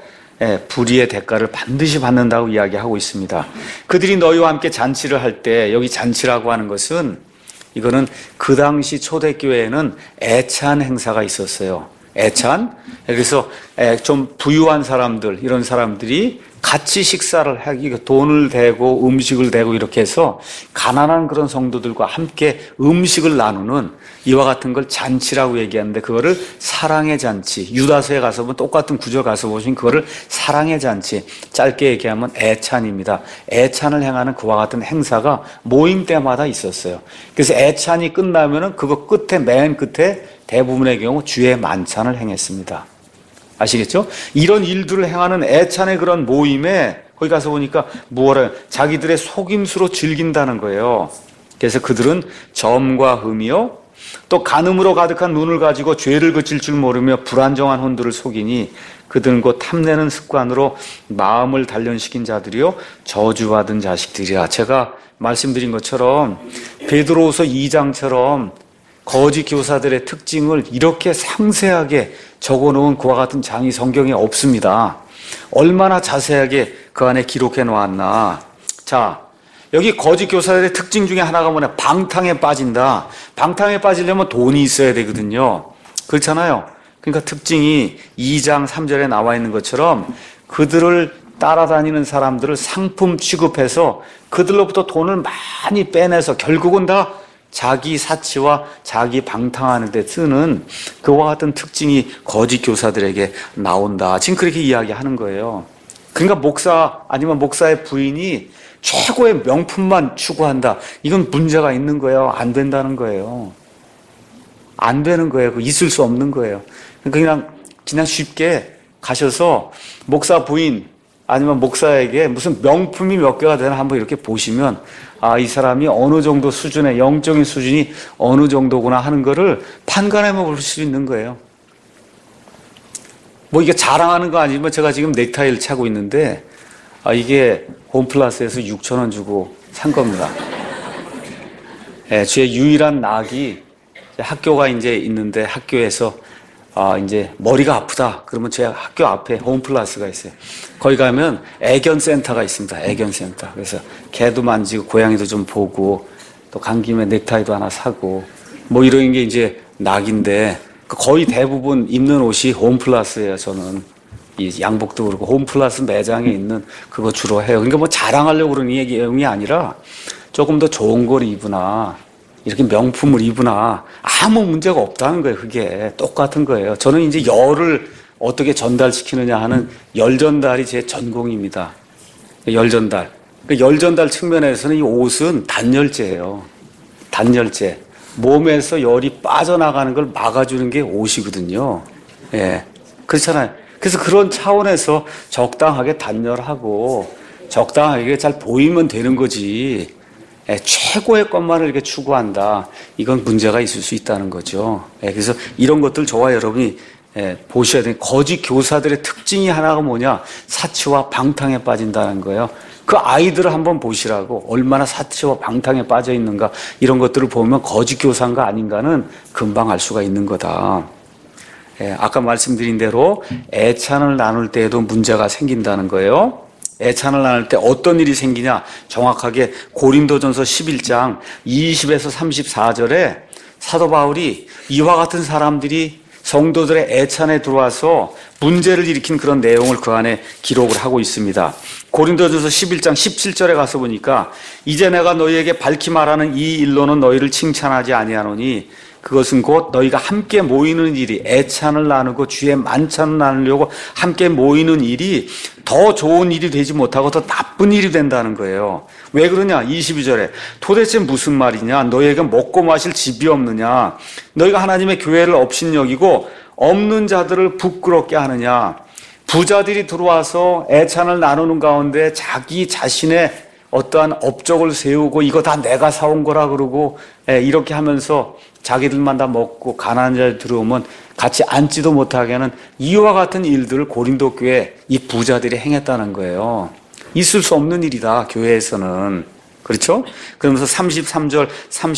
불의의 대가를 반드시 받는다고 이야기하고 있습니다. 그들이 너희와 함께 잔치를 할 때, 여기 잔치라고 하는 것은 이거는 그 당시 초대교회에는 애찬 행사가 있었어요. 애찬. 그래서 좀 부유한 사람들, 이런 사람들이 같이 식사를 하기, 돈을 대고 음식을 대고 이렇게 해서 가난한 그런 성도들과 함께 음식을 나누는 이와 같은 걸 잔치라고 얘기하는데, 그거를 사랑의 잔치, 유다서에 가서 보면 똑같은 구절 가서 보시면 그거를 사랑의 잔치, 짧게 얘기하면 애찬입니다. 애찬을 행하는 그와 같은 행사가 모임 때마다 있었어요. 그래서 애찬이 끝나면은 그거 끝에, 맨 끝에 대부분의 경우 주의 만찬을 행했습니다. 아시겠죠? 이런 일들을 행하는 애찬의 그런 모임에 거기 가서 보니까 무엇을 자기들의 속임수로 즐긴다는 거예요. 그래서 그들은 점과 흠이요, 또 간음으로 가득한 눈을 가지고 죄를 그칠 줄 모르며 불안정한 혼들을 속이니 그들은 곧 탐내는 습관으로 마음을 단련시킨 자들이요 저주받은 자식들이라. 제가 말씀드린 것처럼 베드로후서 2장처럼 거짓 교사들의 특징을 이렇게 상세하게 적어놓은 그와 같은 장이 성경에 없습니다. 얼마나 자세하게 그 안에 기록해 놓았나. 자, 여기 거짓 교사들의 특징 중에 하나가 뭐냐? 방탕에 빠진다. 방탕에 빠지려면 돈이 있어야 되거든요. 그렇잖아요. 그러니까 특징이 2장 3절에 나와 있는 것처럼 그들을 따라다니는 사람들을 상품 취급해서 그들로부터 돈을 많이 빼내서 결국은 다 자기 사치와 자기 방탕하는 데 쓰는 그와 같은 특징이 거짓 교사들에게 나온다. 지금 그렇게 이야기하는 거예요. 그러니까 목사 아니면 목사의 부인이 최고의 명품만 추구한다. 이건 문제가 있는 거예요. 안 된다는 거예요. 안 되는 거예요. 있을 수 없는 거예요. 그러니까 그냥 쉽게 가셔서 목사 부인 아니면 목사에게 무슨 명품이 몇 개가 되나 한번 이렇게 보시면, 아, 이 사람이 어느 정도 수준의 영적인 수준이 어느 정도구나 하는 거를 판단해 볼 수 있는 거예요. 뭐 이게 자랑하는 거 아니지만 제가 지금 넥타이를 차고 있는데, 이게 홈플러스에서 6,000원 주고 산 겁니다. 제 유일한 낙이 학교가 이제 있는데 학교에서 이제 머리가 아프다. 그러면 제 학교 앞에 홈플러스가 있어요. 거기 가면 애견센터가 있습니다. 애견센터. 그래서 개도 만지고 고양이도 좀 보고 또 간 김에 넥타이도 하나 사고 뭐 이런 게 이제 낙인데 거의 대부분 입는 옷이 홈플러스예요. 저는 이 양복도 그렇고 홈플러스 매장에 있는 그거 주로 해요. 그러니까 뭐 자랑하려고 그러는 얘기 아니라 조금 더 좋은 걸 입으나 이렇게 명품을 입으나 아무 문제가 없다는 거예요. 그게 똑같은 거예요. 저는 이제 열을 어떻게 전달시키느냐 하는 열 전달이 제 전공입니다. 열 전달. 그 열 전달 측면에서는 이 옷은 단열재예요. 단열재. 몸에서 열이 빠져나가는 걸 막아주는 게 옷이거든요. 예. 그렇잖아요. 그래서 그런 차원에서 적당하게 단열하고 적당하게 잘 보이면 되는 거지. 예, 최고의 것만을 이렇게 추구한다. 이건 문제가 있을 수 있다는 거죠. 예, 그래서 이런 것들 저와 여러분이 보셔야 돼요. 거짓 교사들의 특징이 하나가 뭐냐? 사치와 방탕에 빠진다는 거예요. 그 아이들을 한번 보시라고. 얼마나 사치와 방탕에 빠져 있는가. 이런 것들을 보면 거짓 교사인가 아닌가는 금방 알 수가 있는 거다. 아까 말씀드린 대로 애찬을 나눌 때에도 문제가 생긴다는 거예요. 애찬을 나눌 때 어떤 일이 생기냐? 정확하게 고린도전서 11장 20에서 34절에 사도 바울이 이와 같은 사람들이 성도들의 애찬에 들어와서 문제를 일으킨 그런 내용을 그 안에 기록을 하고 있습니다. 고린도전서 11장 17절에 가서 보니까 이제 내가 너희에게 밝히 말하는 이 일로는 너희를 칭찬하지 아니하노니 그것은 곧 너희가 함께 모이는 일이 애찬을 나누고 주의 만찬을 나누려고 함께 모이는 일이 더 좋은 일이 되지 못하고 더 나쁜 일이 된다는 거예요. 왜 그러냐? 22절에 도대체 무슨 말이냐? 너희에게 먹고 마실 집이 없느냐? 너희가 하나님의 교회를 업신여기고 없는 자들을 부끄럽게 하느냐? 부자들이 들어와서 애찬을 나누는 가운데 자기 자신의 어떠한 업적을 세우고 이거 다 내가 사온 거라 그러고 이렇게 하면서 자기들만 다 먹고 가난한 자들 들어오면 같이 앉지도 못하게 하는 이와 같은 일들을 고린도 교회 이 부자들이 행했다는 거예요. 있을 수 없는 일이다, 교회에서는. 그렇죠? 그러면서 33절,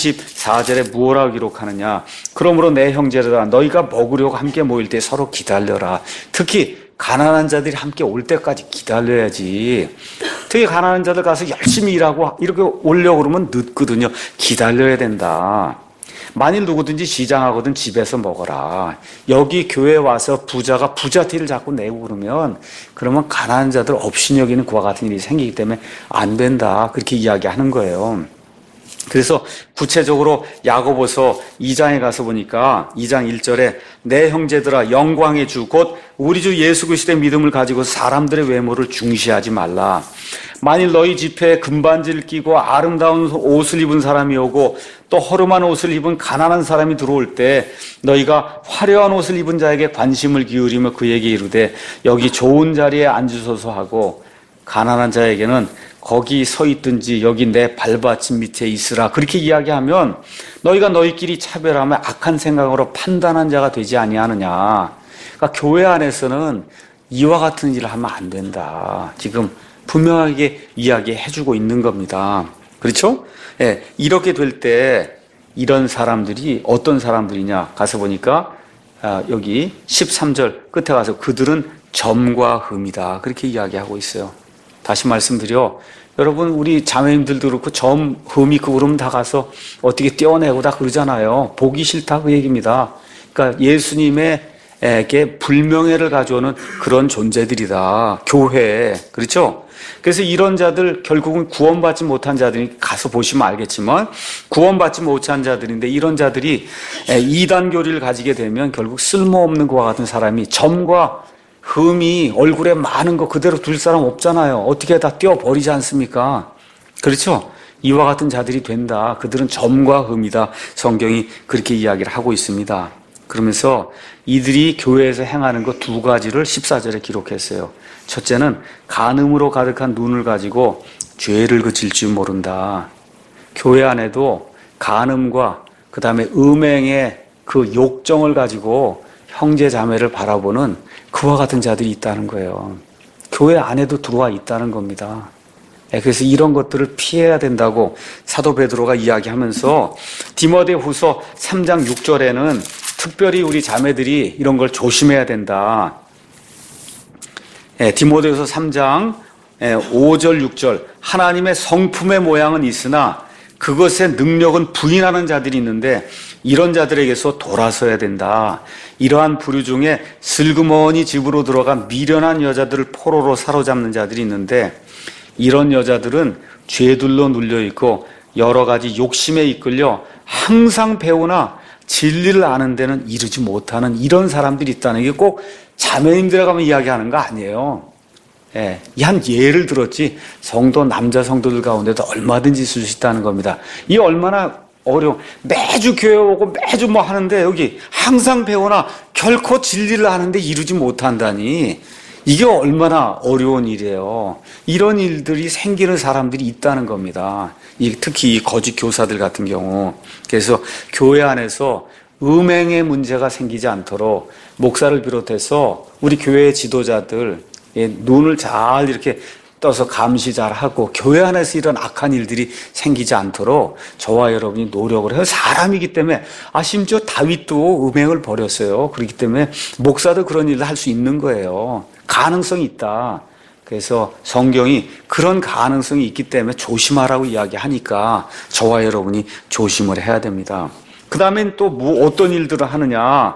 34절에 무엇라고 기록하느냐? 그러므로 내 형제들아 너희가 먹으려고 함께 모일 때 서로 기다려라. 특히 가난한 자들이 함께 올 때까지 기다려야지. 특히 가난한 자들 가서 열심히 일하고 이렇게 오려고 그러면 늦거든요. 기다려야 된다. 만일 누구든지 시장하거든 집에서 먹어라. 여기 교회에 와서 부자가 부자티를 자꾸 내고 그러면 가난한 자들 업신여기는 그와 같은 일이 생기기 때문에 안 된다. 그렇게 이야기하는 거예요. 그래서 구체적으로 야고보서 2장에 가서 보니까 2장 1절에 내 형제들아 영광의 주 곧 우리 주 예수 그리스도의 믿음을 가지고 사람들의 외모를 중시하지 말라. 만일 너희 집회에 금반지를 끼고 아름다운 옷을 입은 사람이 오고 또 허름한 옷을 입은 가난한 사람이 들어올 때 너희가 화려한 옷을 입은 자에게 관심을 기울이며 그에게 이르되 여기 좋은 자리에 앉으소서 하고 가난한 자에게는 거기 서 있든지 여기 내 발받침 밑에 있으라. 그렇게 이야기하면 너희가 너희끼리 차별하며 악한 생각으로 판단한 자가 되지 아니하느냐. 그러니까 교회 안에서는 이와 같은 일을 하면 안 된다. 지금 분명하게 이야기해주고 있는 겁니다. 그렇죠? 예, 이렇게 될 때 이런 사람들이 어떤 사람들이냐 가서 보니까 여기 13절 끝에 가서 그들은 점과 흠이다. 그렇게 이야기하고 있어요. 다시 말씀드려 여러분 우리 자매님들도 그렇고 점, 흠이 그 그러면 다 가서 어떻게 떼어내고 다 그러잖아요. 보기 싫다 그 얘기입니다. 그러니까 예수님에게 불명예를 가져오는 그런 존재들이다. 교회. 그렇죠? 그래서 이런 자들 결국은 구원받지 못한 자들이 가서 보시면 알겠지만 구원받지 못한 자들인데 이런 자들이 이단 교리를 가지게 되면 결국 쓸모없는 것과 같은 사람이 점과 흠이 얼굴에 많은 거 그대로 둘 사람 없잖아요. 어떻게 다 떼어버리지 않습니까? 그렇죠? 이와 같은 자들이 된다. 그들은 점과 흠이다. 성경이 그렇게 이야기를 하고 있습니다. 그러면서 이들이 교회에서 행하는 것 두 가지를 14절에 기록했어요. 첫째는 간음으로 가득한 눈을 가지고 죄를 그칠 줄 모른다. 교회 안에도 간음과 그 다음에 음행의 그 욕정을 가지고 형제 자매를 바라보는 그와 같은 자들이 있다는 거예요. 교회 안에도 들어와 있다는 겁니다. 그래서 이런 것들을 피해야 된다고 사도 베드로가 이야기하면서 디모데후서 3장 6절에는 특별히 우리 자매들이 이런 걸 조심해야 된다. 디모데후서 3장 5절 6절 하나님의 성품의 모양은 있으나 그것의 능력은 부인하는 자들이 있는데 이런 자들에게서 돌아서야 된다. 이러한 부류 중에 슬그머니 집으로 들어가 미련한 여자들을 포로로 사로잡는 자들이 있는데 이런 여자들은 죄들로 눌려있고 여러 가지 욕심에 이끌려 항상 배우나 진리를 아는 데는 이르지 못하는 이런 사람들이 있다는 게 꼭 자매님들에 가면 이야기하는 거 아니에요. 예, 한 예를 들었지 성도 남자 성도들 가운데도 얼마든지 있을 수 있다는 겁니다. 이 얼마나 어려워. 매주 교회 오고 매주 뭐 하는데 여기 항상 배우나 결코 진리를 아는데 이루지 못한다니 이게 얼마나 어려운 일이에요. 이런 일들이 생기는 사람들이 있다는 겁니다. 특히 이 거짓 교사들 같은 경우. 그래서 교회 안에서 음행의 문제가 생기지 않도록 목사를 비롯해서 우리 교회 지도자들 눈을 잘 이렇게 떠서 감시 잘 하고 교회 안에서 이런 악한 일들이 생기지 않도록 저와 여러분이 노력을 해요. 사람이기 때문에 심지어 다윗도 음행을 벌였어요. 그렇기 때문에 목사도 그런 일을 할 수 있는 거예요. 가능성이 있다. 그래서 성경이 그런 가능성이 있기 때문에 조심하라고 이야기하니까 저와 여러분이 조심을 해야 됩니다. 그 다음엔 또 어떤 일들을 하느냐.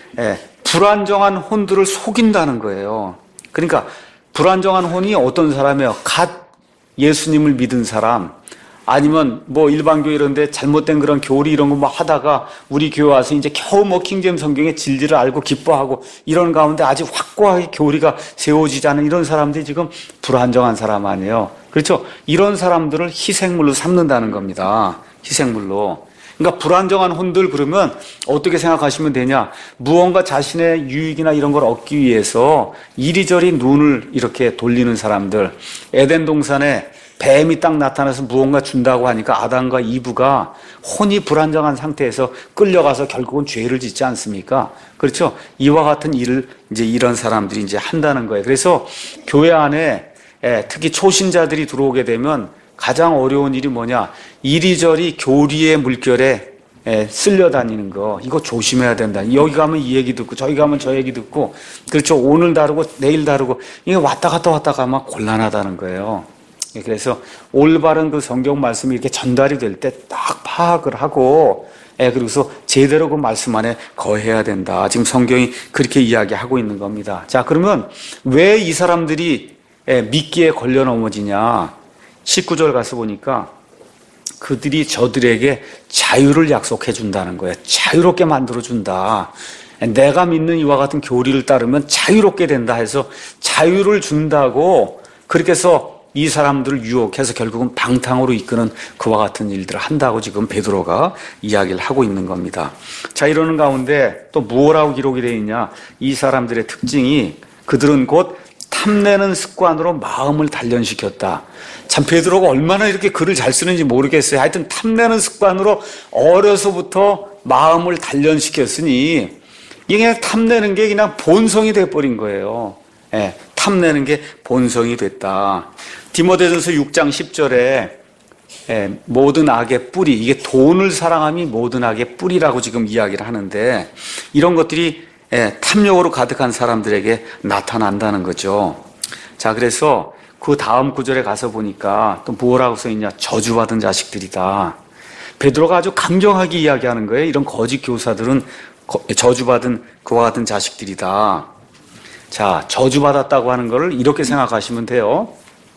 불안정한 혼들을 속인다는 거예요. 그러니까 불안정한 혼이 어떤 사람이에요? 갓 예수님을 믿은 사람, 아니면 뭐 일반교회 이런 데 잘못된 그런 교리 이런 거 뭐 하다가 우리 교회 와서 이제 겨우 뭐 킹제임 성경의 진리를 알고 기뻐하고 이런 가운데 아직 확고하게 교리가 세워지지 않은 이런 사람들이 지금 불안정한 사람 아니에요. 그렇죠? 이런 사람들을 희생물로 삼는다는 겁니다. 희생물로. 그러니까 불안정한 혼들 그러면 어떻게 생각하시면 되냐? 무언가 자신의 유익이나 이런 걸 얻기 위해서 이리저리 눈을 이렇게 돌리는 사람들. 에덴 동산에 뱀이 딱 나타나서 무언가 준다고 하니까 아담과 이브가 혼이 불안정한 상태에서 끌려가서 결국은 죄를 짓지 않습니까? 그렇죠? 이와 같은 일을 이제 이런 사람들이 이제 한다는 거예요. 그래서 교회 안에 특히 초신자들이 들어오게 되면 가장 어려운 일이 뭐냐? 이리저리 교리의 물결에 쓸려다니는 거. 이거 조심해야 된다. 여기 가면 이 얘기 듣고 저기 가면 저 얘기 듣고 그렇죠. 오늘 다르고 내일 다르고 이게 왔다 갔다 가면 곤란하다는 거예요. 그래서 올바른 그 성경 말씀이 이렇게 전달이 될 때 딱 파악을 하고 그래서 제대로 그 말씀 안에 거해야 된다. 지금 성경이 그렇게 이야기하고 있는 겁니다. 자, 그러면 왜 이 사람들이 미끼에 걸려 넘어지냐? 19절 가서 보니까 그들이 저들에게 자유를 약속해 준다는 거예요. 자유롭게 만들어 준다. 내가 믿는 이와 같은 교리를 따르면 자유롭게 된다 해서 자유를 준다고 그렇게 해서 이 사람들을 유혹해서 결국은 방탕으로 이끄는 그와 같은 일들을 한다고 지금 베드로가 이야기를 하고 있는 겁니다. 자, 이러는 가운데 또 뭐라고 기록이 되어 있냐? 이 사람들의 특징이 그들은 곧 탐내는 습관으로 마음을 단련시켰다. 참 베드로가 얼마나 이렇게 글을 잘 쓰는지 모르겠어요. 하여튼 탐내는 습관으로 어려서부터 마음을 단련시켰으니 이게 그냥 탐내는 게 그냥 본성이 돼버린 거예요. 탐내는 게 본성이 됐다. 디모데전서 6장 10절에 모든 악의 뿌리, 이게 돈을 사랑함이 모든 악의 뿌리라고 지금 이야기를 하는데 이런 것들이 탐욕으로 가득한 사람들에게 나타난다는 거죠. 자, 그래서 그 다음 구절에 가서 보니까 또 뭐라고 써있냐? 저주받은 자식들이다. 베드로가 아주 강경하게 이야기하는 거예요. 이런 거짓 교사들은 저주받은 그와 같은 자식들이다. 자, 저주받았다고 하는 것을 이렇게 생각하시면 돼요.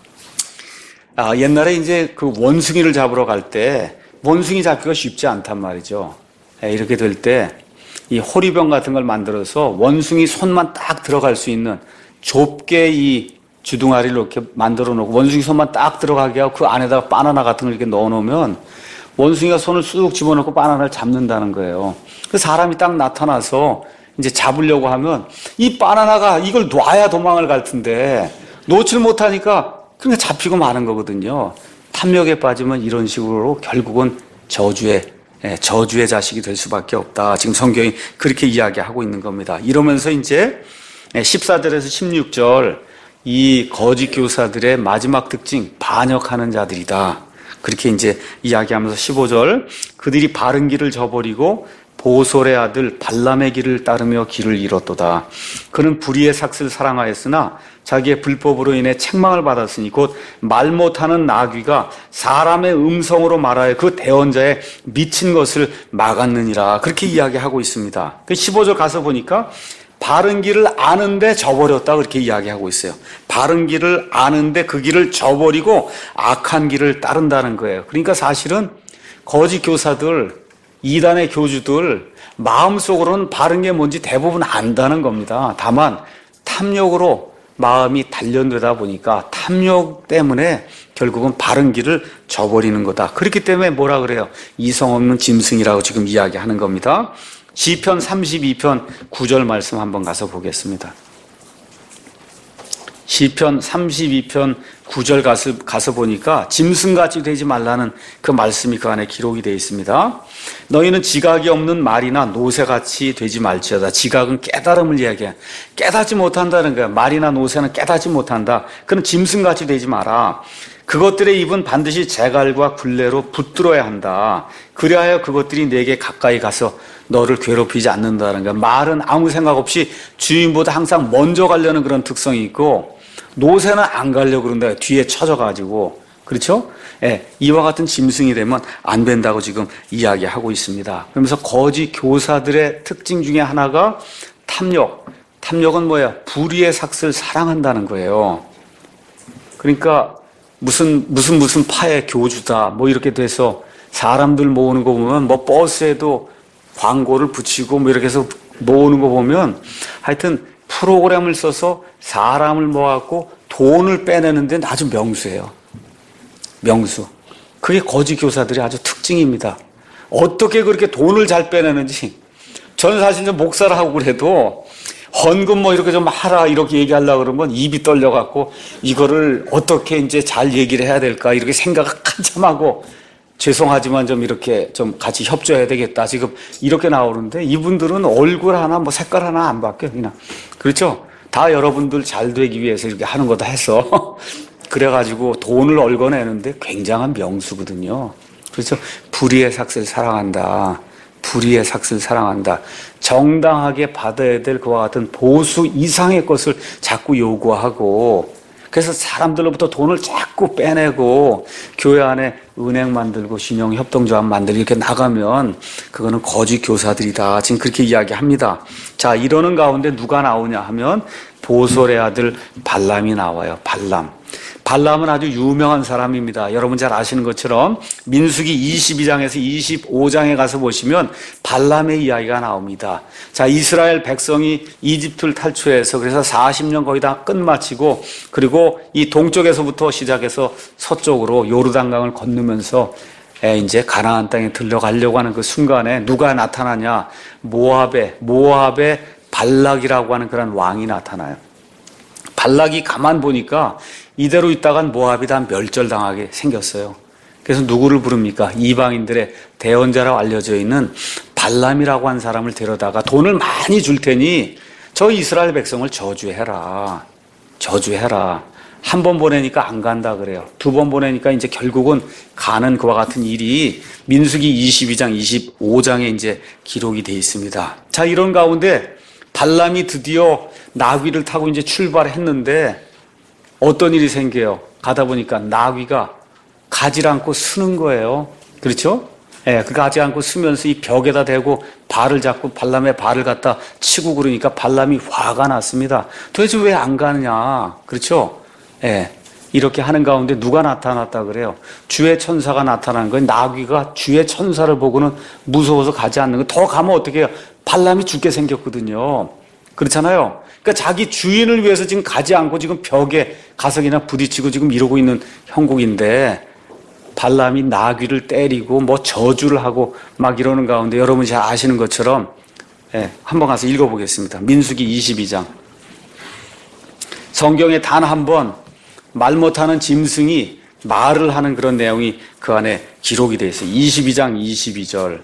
옛날에 이제 그 원숭이를 잡으러 갈 때 원숭이 잡기가 쉽지 않단 말이죠. 이렇게 될 때 이 호리병 같은 걸 만들어서 원숭이 손만 딱 들어갈 수 있는 좁게 이 주둥아리를 이렇게 만들어 놓고 원숭이 손만 딱 들어가게 하고 그 안에다가 바나나 같은 걸 이렇게 넣어 놓으면 원숭이가 손을 쑥 집어넣고 바나나를 잡는다는 거예요. 그 사람이 딱 나타나서 이제 잡으려고 하면 이 바나나가 이걸 놔야 도망을 갈 텐데 놓질 못하니까 그냥 잡히고 마는 거거든요. 탐욕에 빠지면 이런 식으로 결국은 저주의 자식이 될 수밖에 없다. 지금 성경이 그렇게 이야기하고 있는 겁니다. 이러면서 이제 14절에서 16절 이 거짓 교사들의 마지막 특징 반역하는 자들이다. 그렇게 이제 이야기하면서 15절 그들이 바른 길을 저버리고 보솔의 아들 발람의 길을 따르며 길을 잃었도다. 그는 불의의 삭슬 사랑하였으나 자기의 불법으로 인해 책망을 받았으니 곧 말 못하는 나귀가 사람의 음성으로 말하여 그 대언자의 미친 것을 막았느니라. 그렇게 이야기하고 있습니다. 15절 가서 보니까 바른 길을 아는데 저버렸다 그렇게 이야기하고 있어요. 바른 길을 아는데 그 길을 저버리고 악한 길을 따른다는 거예요. 그러니까 사실은 거짓 교사들, 이단의 교주들 마음속으로는 바른 게 뭔지 대부분 안다는 겁니다. 다만 탐욕으로 마음이 단련되다 보니까 탐욕 때문에 결국은 바른 길을 저버리는 거다. 그렇기 때문에 뭐라 그래요? 이성 없는 짐승이라고 지금 이야기하는 겁니다. 시편 32편 9절 말씀 한번 가서 보겠습니다. 시편 32편 9절 가서 보니까 짐승같이 되지 말라는 그 말씀이 그 안에 기록이 되어 있습니다. 너희는 지각이 없는 말이나 노새같이 되지 말지어다. 지각은 깨달음을 이야기해. 깨닫지 못한다는 거야. 말이나 노새는 깨닫지 못한다. 그럼 짐승같이 되지 마라. 그것들의 입은 반드시 재갈과 굴레로 붙들어야 한다. 그리하여 그것들이 내게 가까이 가서 너를 괴롭히지 않는다는 거야. 말은 아무 생각 없이 주인보다 항상 먼저 가려는 그런 특성이 있고, 노새는 안 가려고 그런다. 뒤에 쳐져가지고. 그렇죠? 예, 이와 같은 짐승이 되면 안 된다고 지금 이야기하고 있습니다. 그러면서 거짓 교사들의 특징 중에 하나가 탐욕. 탐욕은 뭐예요? 불의의 삭슬 사랑한다는 거예요. 그러니까 무슨 파의 교주다 뭐 이렇게 돼서 사람들 모으는 거 보면 뭐 버스에도 광고를 붙이고 뭐 이렇게 해서 모으는 거 보면 하여튼 프로그램을 써서 사람을 모아갖고 돈을 빼내는 데는 아주 명수예요. 명수. 그게 거짓 교사들이 아주 특징입니다. 어떻게 그렇게 돈을 잘 빼내는지. 저는 사실 좀 목사를 하고 그래도 헌금 뭐 이렇게 좀 하라 이렇게 얘기하려고 그러면 입이 떨려갖고 이거를 어떻게 이제 잘 얘기를 해야 될까 이렇게 생각을 한참 하고 죄송하지만 좀 이렇게 좀 같이 협조해야 되겠다. 지금 이렇게 나오는데 이분들은 얼굴 하나 뭐 색깔 하나 안 바뀌어 그냥. 그렇죠? 다 여러분들 잘 되기 위해서 이렇게 하는 거다 해서 그래가지고 돈을 얽어내는데 굉장한 명수거든요. 그렇죠? 불의의 삭슬 사랑한다. 불의의 삭슬 사랑한다. 정당하게 받아야 될 그와 같은 보수 이상의 것을 자꾸 요구하고 그래서 사람들로부터 돈을 자꾸 빼내고 교회 안에 은행 만들고 신용협동조합 만들고 이렇게 나가면 그거는 거짓 교사들이다. 지금 그렇게 이야기합니다. 자, 이러는 가운데 누가 나오냐 하면 보솔의 아들 발람이 나와요. 발람은 아주 유명한 사람입니다. 여러분 잘 아시는 것처럼 민수기 22장에서 25장에 가서 보시면 발람의 이야기가 나옵니다. 자, 이스라엘 백성이 이집트를 탈출해서 그래서 40년 거의 다 끝마치고 그리고 이 동쪽에서부터 시작해서 서쪽으로 요르단강을 건너면서 이제 가나안 땅에 들어가려고 하는 그 순간에 누가 나타나냐? 모압의 발락이라고 하는 그런 왕이 나타나요. 발락이 가만 보니까 이대로 있다간 모압이 다 멸절당하게 생겼어요. 그래서 누구를 부릅니까? 이방인들의 대언자라고 알려져 있는 발람이라고 한 사람을 데려다가 돈을 많이 줄 테니 저 이스라엘 백성을 저주해라. 한 번 보내니까 안 간다 그래요. 두 번 보내니까 이제 결국은 가는 그와 같은 일이 민수기 22장, 25장에 이제 기록이 돼 있습니다. 자, 이런 가운데 발람이 드디어 나귀를 타고 이제 출발했는데 어떤 일이 생겨요? 가다 보니까 나귀가 가지 않고 쓰는 거예요. 그렇죠? 예, 그 가지 않고 쓰면서 이 벽에다 대고 발을 잡고 발람의 발을 갖다 치고 그러니까 발람이 화가 났습니다. 도대체 왜 안 가느냐? 그렇죠? 예, 이렇게 하는 가운데 누가 나타났다 그래요? 주의 천사가 나타난 거예요. 나귀가 주의 천사를 보고는 무서워서 가지 않는 거. 더 가면 어떻게 해요? 발람이 죽게 생겼거든요. 그렇잖아요. 그러니까 자기 주인을 위해서 지금 가지 않고 지금 벽에 가서 그냥 부딪히고 지금 이러고 있는 형국인데 발람이 나귀를 때리고 뭐 저주를 하고 막 이러는 가운데 여러분이 잘 아시는 것처럼 한번 가서 읽어보겠습니다. 민수기 22장. 성경에 단 한 번 말 못하는 짐승이 말을 하는 그런 내용이 그 안에 기록이 되어 있어요. 22장 22절.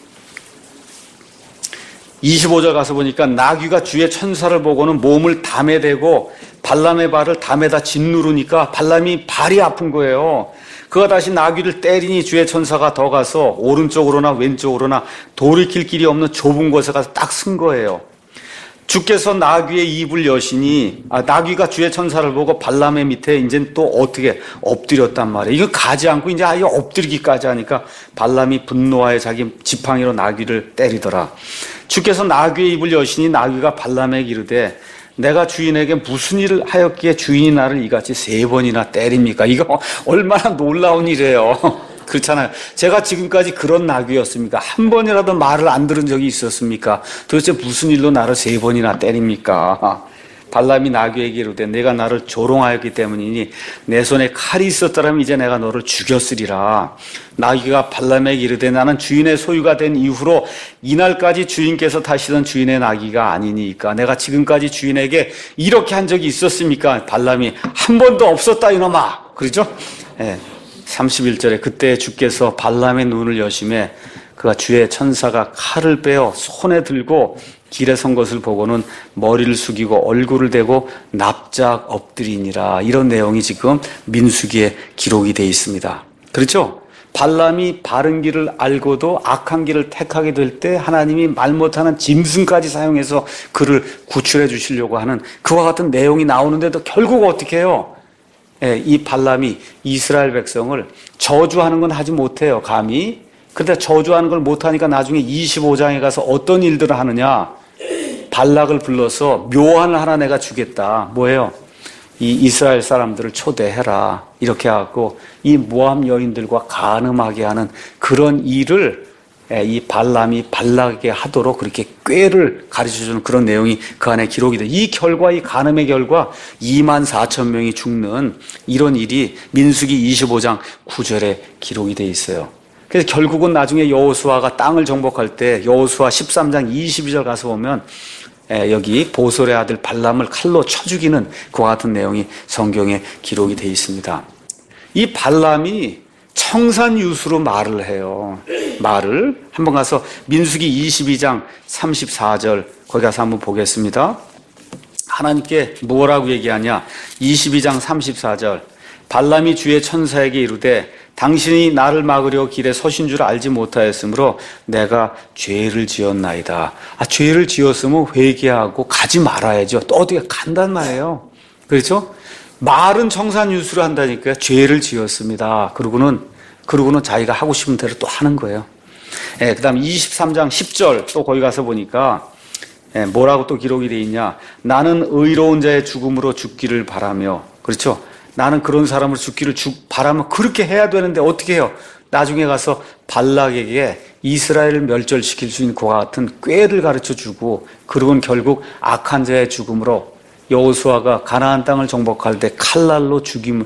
25절 가서 보니까 나귀가 주의 천사를 보고는 몸을 담에 대고 발람의 발을 담에다 짓누르니까 발람이 발이 아픈 거예요. 그가 다시 나귀를 때리니 주의 천사가 더 가서 오른쪽으로나 왼쪽으로나 돌이킬 길이 없는 좁은 곳에 가서 딱 쓴 거예요. 주께서 나귀의 입을 여시니 나귀가 주의 천사를 보고 발람의 밑에 이제 또 어떻게 엎드렸단 말이에요. 이거 가지 않고 이제 아예 엎드리기까지 하니까 발람이 분노하여 자기 지팡이로 나귀를 때리더라. 주께서 나귀의 입을 여시니 나귀가 발람에게 이르되 내가 주인에게 무슨 일을 하였기에 주인이 나를 이같이 3번이나 때립니까? 이거 얼마나 놀라운 일이에요. 그렇잖아요. 제가 지금까지 그런 나귀였습니까? 한 번이라도 말을 안 들은 적이 있었습니까? 도대체 무슨 일로 나를 3번이나 때립니까? 발람이 나귀에게 이르되 내가 나를 조롱하였기 때문이니 내 손에 칼이 있었더라면 이제 내가 너를 죽였으리라. 나귀가 발람에게 이르되 나는 주인의 소유가 된 이후로 이날까지 주인께서 타시던 주인의 나귀가 아니니까 내가 지금까지 주인에게 이렇게 한 적이 있었습니까? 발람이 한 번도 없었다 이놈아. 그렇죠? 예. 31절에 그때 주께서 발람의 눈을 여심해 그가 주의 천사가 칼을 빼어 손에 들고 길에 선 것을 보고는 머리를 숙이고 얼굴을 대고 납작 엎드리니라. 이런 내용이 지금 민수기에 기록이 되어 있습니다. 그렇죠? 발람이 바른 길을 알고도 악한 길을 택하게 될 때 하나님이 말 못하는 짐승까지 사용해서 그를 구출해 주시려고 하는 그와 같은 내용이 나오는데도 결국 어떻게 해요? 이 발람이 이스라엘 백성을 저주하는 건 하지 못해요, 감히. 그런데 저주하는 걸 못하니까 나중에 25장에 가서 어떤 일들을 하느냐. 발락을 불러서 묘안을 하나 내가 주겠다. 뭐예요? 이 이스라엘 사람들을 초대해라. 이렇게 하고 이 모함 여인들과 간음하게 하는 그런 일을 이 발람이 발락에게 하도록 그렇게 꾀를 가르쳐주는 그런 내용이 그 안에 기록이 돼. 이 결과, 이 간음의 결과 24,000명이 죽는 이런 일이 민수기 25장 9절에 기록이 돼 있어요. 그래서 결국은 나중에 여호수아가 땅을 정복할 때 여호수아 13장 22절 가서 보면 여기 보솔의 아들 발람을 칼로 쳐 죽이는 그와 같은 내용이 성경에 기록이 돼 있습니다. 이 발람이 청산유수로 말을 해요. 말을 한번 가서 민수기 22장 34절 거기 가서 한번 보겠습니다. 하나님께 뭐라고 얘기하냐? 22장 34절 발람이 주의 천사에게 이르되 당신이 나를 막으려 길에 서신 줄 알지 못하였으므로 내가 죄를 지었나이다. 죄를 지었으면 회개하고 가지 말아야죠. 또 어디가 간단 말이에요. 그렇죠? 말은 청산유수를 한다니까요. 죄를 지었습니다. 그러고는 자기가 하고 싶은 대로 또 하는 거예요. 그 다음 23장 10절 또 거기 가서 보니까 뭐라고 또 기록이 되어 있냐. 나는 의로운 자의 죽음으로 죽기를 바라며. 그렇죠? 나는 그런 사람으로 죽기를 바라면 그렇게 해야 되는데 어떻게 해요? 나중에 가서 발락에게 이스라엘을 멸절시킬 수 있는 그와 같은 꾀를 가르쳐주고 그러고는 결국 악한 자의 죽음으로 여호수아가 가나안 땅을 정복할 때 칼날로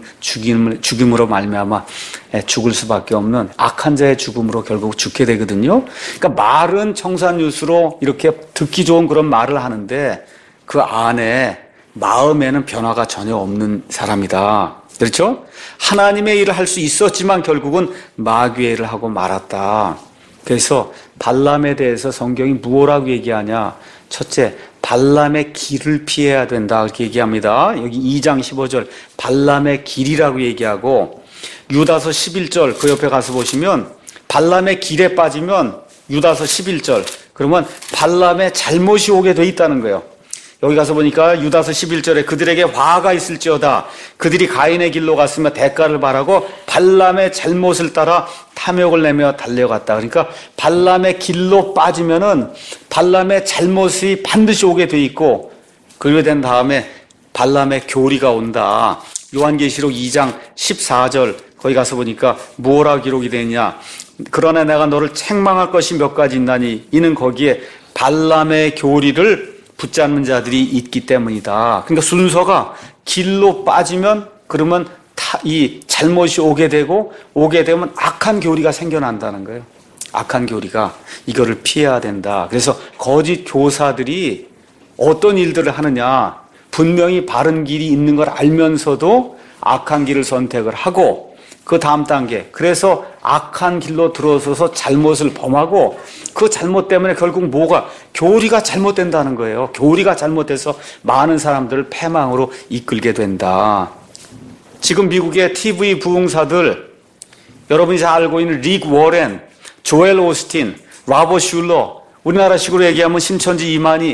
죽임으로 말미암아 죽을 수밖에 없는 악한 자의 죽음으로 결국 죽게 되거든요. 그러니까 말은 청산유수로 이렇게 듣기 좋은 그런 말을 하는데 그 안에 마음에는 변화가 전혀 없는 사람이다. 그렇죠? 하나님의 일을 할 수 있었지만 결국은 마귀의 일을 하고 말았다. 그래서 발람에 대해서 성경이 무엇라고 얘기하냐? 첫째, 발람의 길을 피해야 된다 이렇게 얘기합니다. 여기 2장 15절 발람의 길이라고 얘기하고 유다서 11절 그 옆에 가서 보시면 발람의 길에 빠지면 유다서 11절 그러면 발람의 잘못이 오게 돼 있다는 거예요. 여기 가서 보니까 유다서 11절에 그들에게 화가 있을지어다 그들이 가인의 길로 갔으며 대가를 바라고 발람의 잘못을 따라 탐욕을 내며 달려갔다. 그러니까 발람의 길로 빠지면은 발람의 잘못이 반드시 오게 돼 있고 그렇게 된 다음에 발람의 교리가 온다. 요한계시록 2장 14절 거기 가서 보니까 뭐라 기록이 되냐. 그러나 내가 너를 책망할 것이 몇 가지 있나니 이는 거기에 발람의 교리를 붙잡는 자들이 있기 때문이다. 그러니까 순서가 길로 빠지면 그러면 이 잘못이 오게 되면 악한 교리가 생겨난다는 거예요. 악한 교리가 이거를 피해야 된다. 그래서 거짓 교사들이 어떤 일들을 하느냐. 분명히 바른 길이 있는 걸 알면서도 악한 길을 선택을 하고 그 다음 단계 그래서 악한 길로 들어서서 잘못을 범하고 그 잘못 때문에 결국 뭐가 교리가 잘못된다는 거예요. 교리가 잘못돼서 많은 사람들을 패망으로 이끌게 된다. 지금 미국의 TV 부흥사들 여러분이 잘 알고 있는 릭 워렌, 조엘 오스틴, 라버 슐러 우리나라식으로 얘기하면 신천지 이만희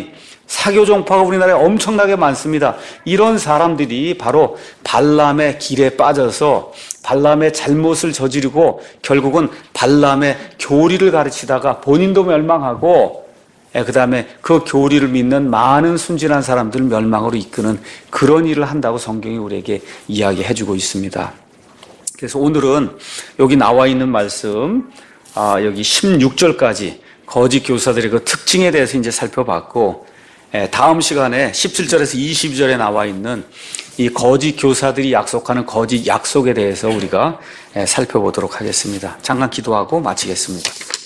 사교 종파가 우리나라에 엄청나게 많습니다. 이런 사람들이 바로 발람의 길에 빠져서 발람의 잘못을 저지르고 결국은 발람의 교리를 가르치다가 본인도 멸망하고 그 다음에 그 교리를 믿는 많은 순진한 사람들을 멸망으로 이끄는 그런 일을 한다고 성경이 우리에게 이야기해주고 있습니다. 그래서 오늘은 여기 나와 있는 말씀, 여기 16절까지 거짓 교사들의 그 특징에 대해서 이제 살펴봤고, 다음 시간에 17절에서 22절에 나와 있는 이 거짓 교사들이 약속하는 거짓 약속에 대해서 우리가 살펴보도록 하겠습니다. 잠깐 기도하고 마치겠습니다.